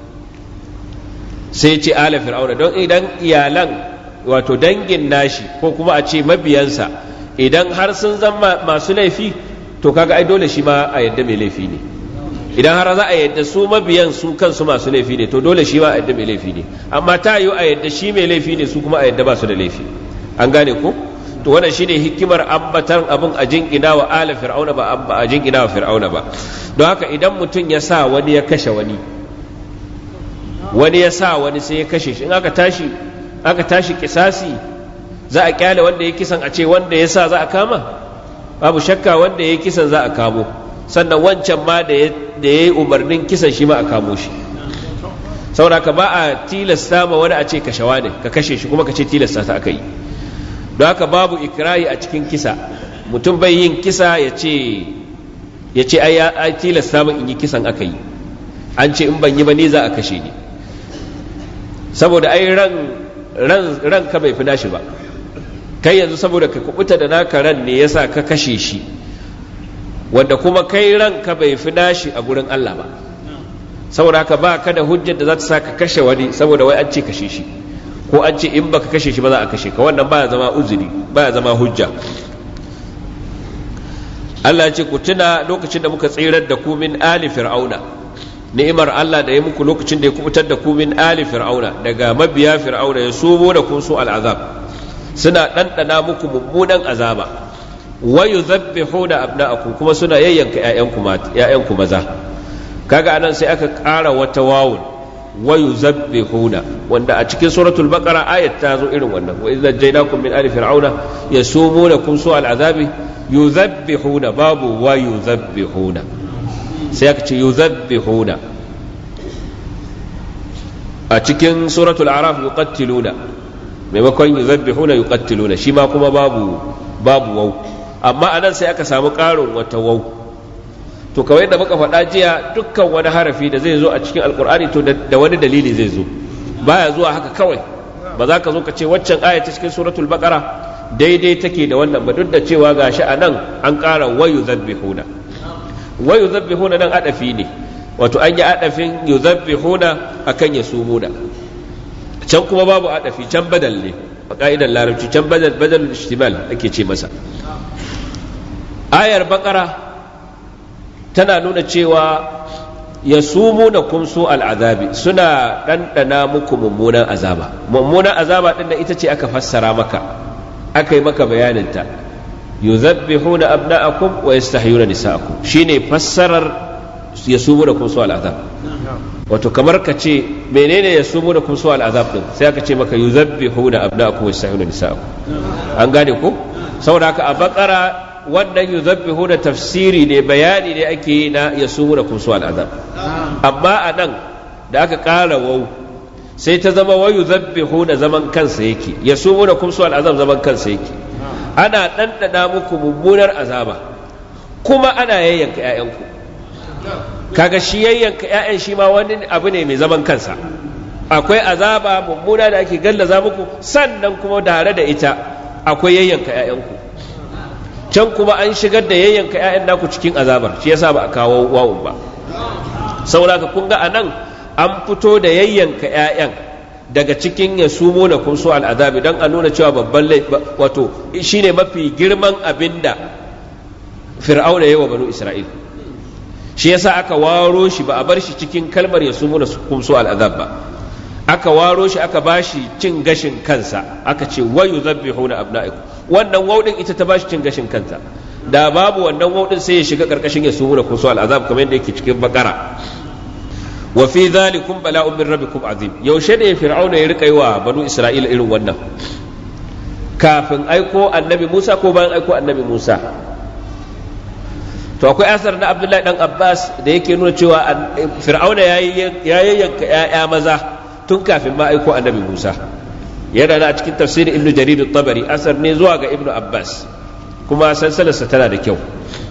Speaker 1: sai ce ala fir'auna, don idan iyalan wato dangin nashi ko kuma a ce mabiyansa idan har sun zama masu laifi, to kaga ai dole shi ma a yadda mai laifi ne. Idan har za a yadda su mabiyan su kansu masu laifi ne, to dole shi ma a yadda mai laifi ne. Amma ta yiwu a yadda shi mai laifi ne, su kuma a yadda ba su da laifi. An gane ko? To wannan shine hikimar ambatan abin a jingina wa ala fir'auna ba a jingina wa fir'auna ba. Don haka idan mutum ya sa wani ya kashe wani, wani ya sa wani sai ya kashe shi, in aka tashi aka tashi kisasi, za a kyale wanda ya kisan a ce wanda ya sa za a kama? Babu shakka wanda ya kisan za a kamo, sannan wancan ma da ya yi umarnin kisan shi ma a kamo shi. Saboda ka ba a tilasta ma wani a ce kashewa ne ka kashe shi kuma ka ce tilasta ta aka yi. Don haka babu ikirahi a cikin kisa. Mutum bai yin kisa ya ce ya ce ai tilasta min in yi kisan aka yi, an ce in ban yi ba ni za a kashe ni. Saboda ai ran ran ka bai fi nashi ba, kai yanzu saboda ka kubuta da naka ran ne yasa ka kashe shi, wanda kuma kai ran ka bai fi nashi a gurin Allah ba. Saboda haka ba ka da hujjar da za ta sa ka kashe wani saboda wai an ce kashe shi, ko an ce in baka kashe shi ba za a kashe ka. Wannan baya zama uzuri, baya zama hujja. Allah ya ce ku tuna lokacin da muka tsirar da ku min ali fir'auna, ni'imar Allah da ya muku lokacin da ya kubutar da ku min ali fir'auna, daga mabiya fir'auna, ya subo da kun su al'azab, suna ɗanɗana muku mummunan azaba, wa yuzabbihuna abna'akum, kuma suna yayyanka ƴaƴanku maza. Kaga anan sai aka ƙara wata wawun, wa yuzabbihuna, wanda a cikin suratul baqara ayat ta zo irin wannan, wa idza jaynakum min ali fir'auna yasumunakum su al'azabi yuzabbihuna, babu wa yuzabbihuna, sai aka ce yuzabbihuna. A cikin suratul araf yuqattiluna, maimakon yuzabbihuna yuqattiluna, shi ma kuma babu babu waw, amma anan sai aka samu ƙarin wata waw. To kawai da muka faɗa jiya, dukkan wani harafi da zai zo a cikin alkur'ani to da wani dalili zai zo, baya zuwa haka kawai. Ba za ka zo ka ce waccan aya ta cikin suratul baqara daidai take da wannan ba, duk da cewa gashi anan an ƙara wa yuzabbihuna. Wa yuzabbihuna nan adafi ne, wato an yi adafin yuzabbihuna akan yasumuna. Can kuma babu adafi, can badal ne a ka'idar larabci, can badal badal ishtimal ake ce masa. Ayar baqara tana nuna cewa yasumunakum su al'azabi, suna ɗanɗana muku mummunan azaba. Mummunan azaba ɗin da ita ce aka fassara maka, aka yi maka bayaninta. yuzabbihuna abna'akum wa yastahyuna nisa'akum, shine fassarar yasumunakum su al'azab. Wato kamar ka ce menene yasumunakum su al'azab din, sai aka ce maka yuzabbihuna abna'akum wa yastahyuna nisa'akum. An gane ko? Saboda haka a bakara wannan yuzabbihuna tafsiri ne, bayani ne ake yi na yasumunakum su al'azab. Amma a nan da aka ƙara wau sai ta zama wayu zabbihu da zaman kansa yake ya sumu da kumsu al'azab zaman kansa yake ana ɗanɗana muku mummunar azaba kuma ana yayyanka ‘ya'yanku kaga shi yayyanka ‘ya'yan shi ma wani abu ne mai zaman kansa akwai azaba mummuna da ake gallaza muku sannan kuma tare da ita akwai yayyanka ‘ya'yanku can kuma an shigar da yayyanka ‘ya'yan naku cikin azabar shi yasa ba a kawo wawun ba saboda ka kun ga anan an fito da yayyanka ‘ya'yan daga cikin ya sumo da kumso al'azabi don a nuna cewa babban wato shine mafi girman abinda fir'auna yayi wa banu isra'il shi yasa aka waro shi ba a bar shi cikin kalmar ya sumo da kumso al'azab ba aka waro shi aka bashi cin gashin kansa aka ce wa yuzabbihuna abna'ikum wannan waudin ita ta bashi cin gashin kanta da babu wannan waudin sai ya shiga karkashin ya sumo da kumso al'azab kamar yadda yake cikin bakara wa fi dhalikum bala'un min rabbikum azim yaushe ne fir'auna ya rika yi wa banu isra'ila irin wannan kafin aiko annabi Musa ko bayan aiko annabi Musa to akwai asar na Abdullahi dan Abbas da yake nuna cewa fir'auna ya yayyanka ƴaƴa maza tun kafin ma aiko annabi Musa yana da a cikin tafsirin Ibn Jarir at-Tabari asar ne zuwa ga Ibn Abbas kuma sansalarsa tana da kyau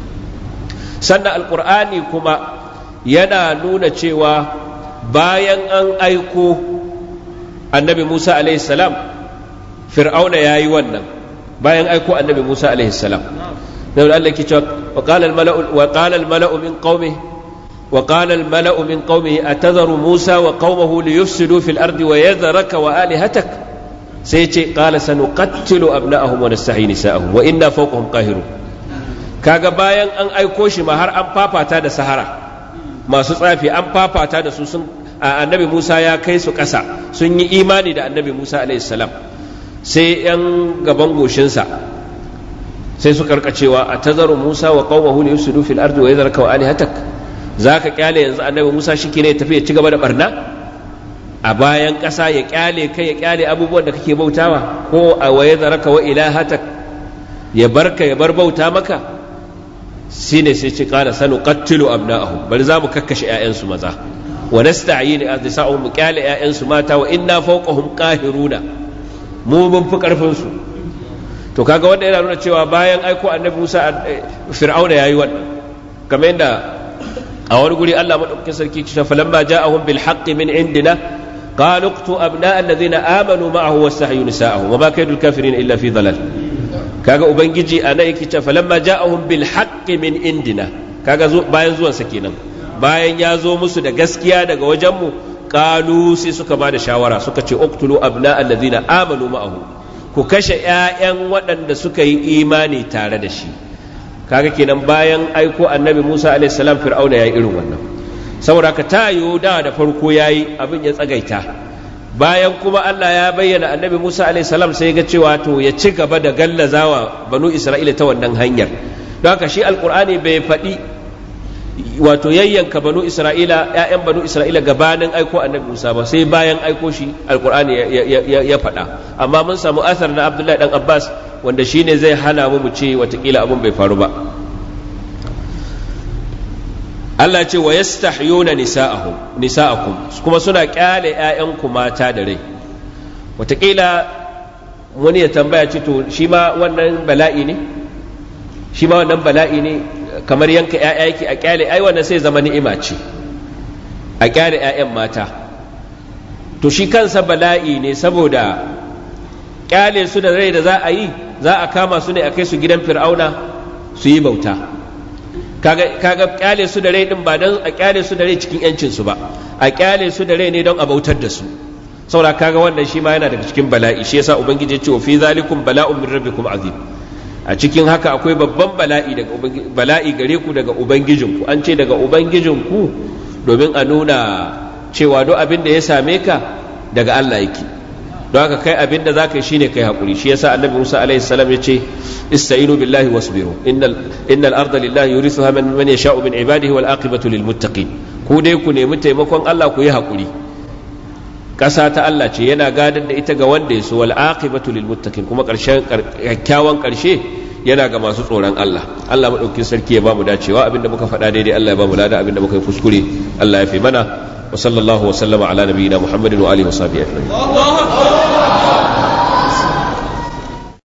Speaker 1: sannan alqur'ani kuma yana nuna cewa bayan an aiko annabi Musa alaihi salam fir'auna ya yi wannan bayan aiko annabi Musa alaihi salam da Allah ke cewa wa qala al-mala'u wa qala al-mala'u min qaumihi wa qala al-mala'u min qaumihi atadharu Musa wa qaumahu liyufsidu fil ardi wa yadhraka wa alihatak sai ce qala sanuqattilu abna'ahum wa nastahyi nisa'ahum wa inna fawqahum qahirun kaga bayan an aiko shi ma har an fafata da sahara masu tsafi an fafata da su sun annabi Musa ya kai su ƙasa sun yi imani da annabi Musa alaihi salam sai yan gaban goshinsa sai su karkacewa a tazaru Musa wa qaumahu li yufsidu fil ardi wa yadhraka wa alihatak zaka kyale yanzu annabi Musa shike ne tafi ya ci gaba da barna a bayan ƙasa ya kyale kai ya kyale abubuwan da kake bautawa ko a wa yadhraka wa ilahatak ya barka ya bar bauta maka shine sai ce qala sanuqattilu abna'ahum bari za mu kakkashe ƴaƴansu maza wa nasta'yin adisa'um mu kyale ƴaƴansu mata wa inna fawqahum qahiruna mu mun fi karfin su to kaga wanda yana nuna cewa bayan aiko annabi Musa fir'auna yayi wannan kamar yadda a wani guri Allah madaukakin sarki ce falamma ja'ahum bil haqqi min indina qalu qtu abna'a alladhina amanu ma'ahu wastahyu nisa'ahum wa ma kaydul kafirin illa fi dhalal kaga ubangiji ana yake ce falamma ja'ahum bil haqqi min indina kaga bayan zuwan sa kenan bayan ya zo musu da gaskiya daga wajen mu qalu sai suka bada shawara suka ce uqtulu abna alladhina amanu ma'ahu ku kashe ƴaƴan waɗanda suka yi imani tare da shi kaga kenan bayan aiko annabi Musa alaihi salam fir'auna yayi irin wannan saboda ka tayo da da farko yayi abin ya tsagaita bayan kuma Allah ya bayyana annabi Musa alaihi salam sai ga cewa to ya ci gaba da gallazawa banu Isra'ila ta wannan hanyar don haka shi alqur'ani bai faɗi wato yayyanka banu Isra'ila ƴaƴan banu Isra'ila gabanin aiko annabi Musa ba sai bayan aiko shi alqur'ani ya faɗa amma mun samu asar na Abdullahi dan Abbas wanda shine zai hana mu mu ce watakila abun bai faru ba Allah ce wa yastahyuna nisa'ahum nisa'akum kuma suna kyale ƴaƴanku mata da rai wataƙila wani ya tambaya ce to shi ma wannan bala'i ne shi ma wannan bala'i ne kamar yanka ƴaƴa yake a kyale ai wannan sai zama ni'ima ce a kyale ƴaƴan mata to shi kansa bala'i ne saboda kyale su da rai da za a yi za a kama su ne a kai su gidan fir'auna su yi bauta kaga kaga kyale su da rai din ba dan a kyale su da rai cikin yancin su ba a kyale su da rai ne don a bautar da su saboda kaga wannan shi ma yana daga cikin bala'i shi yasa ubangiji ya ce fi zalikum bala'un min rabbikum azim a cikin haka akwai babban bala'i daga bala'i gare ku daga ubangijinku an ce daga ubangijinku domin a nuna cewa duk abin da ya same ka daga Allah yake don haka kai abin da zaka yi shine kai hakuri shi yasa annabi Musa alaihi salam ya ce ista'inu billahi wasbiru innal innal arda lillahi yurithuha man man yasha'u min ibadihi wal aqibatu lil muttaqin ku dai ku nemi taimakon Allah ku yi hakuri ƙasa ta Allah ce yana gadar da ita ga wanda ya so wal aqibatu lil muttaqin kuma ƙarshen kyakkyawan ƙarshe yana ga masu tsoron Allah Allah madaukakin sarki ya bamu dacewa abinda muka faɗa daidai Allah ya bamu lada abinda muka yi kuskure Allah ya fi mana wa sallallahu wa sallama ala nabiyyina Muhammadin wa alihi wa sahbihi ajma'in.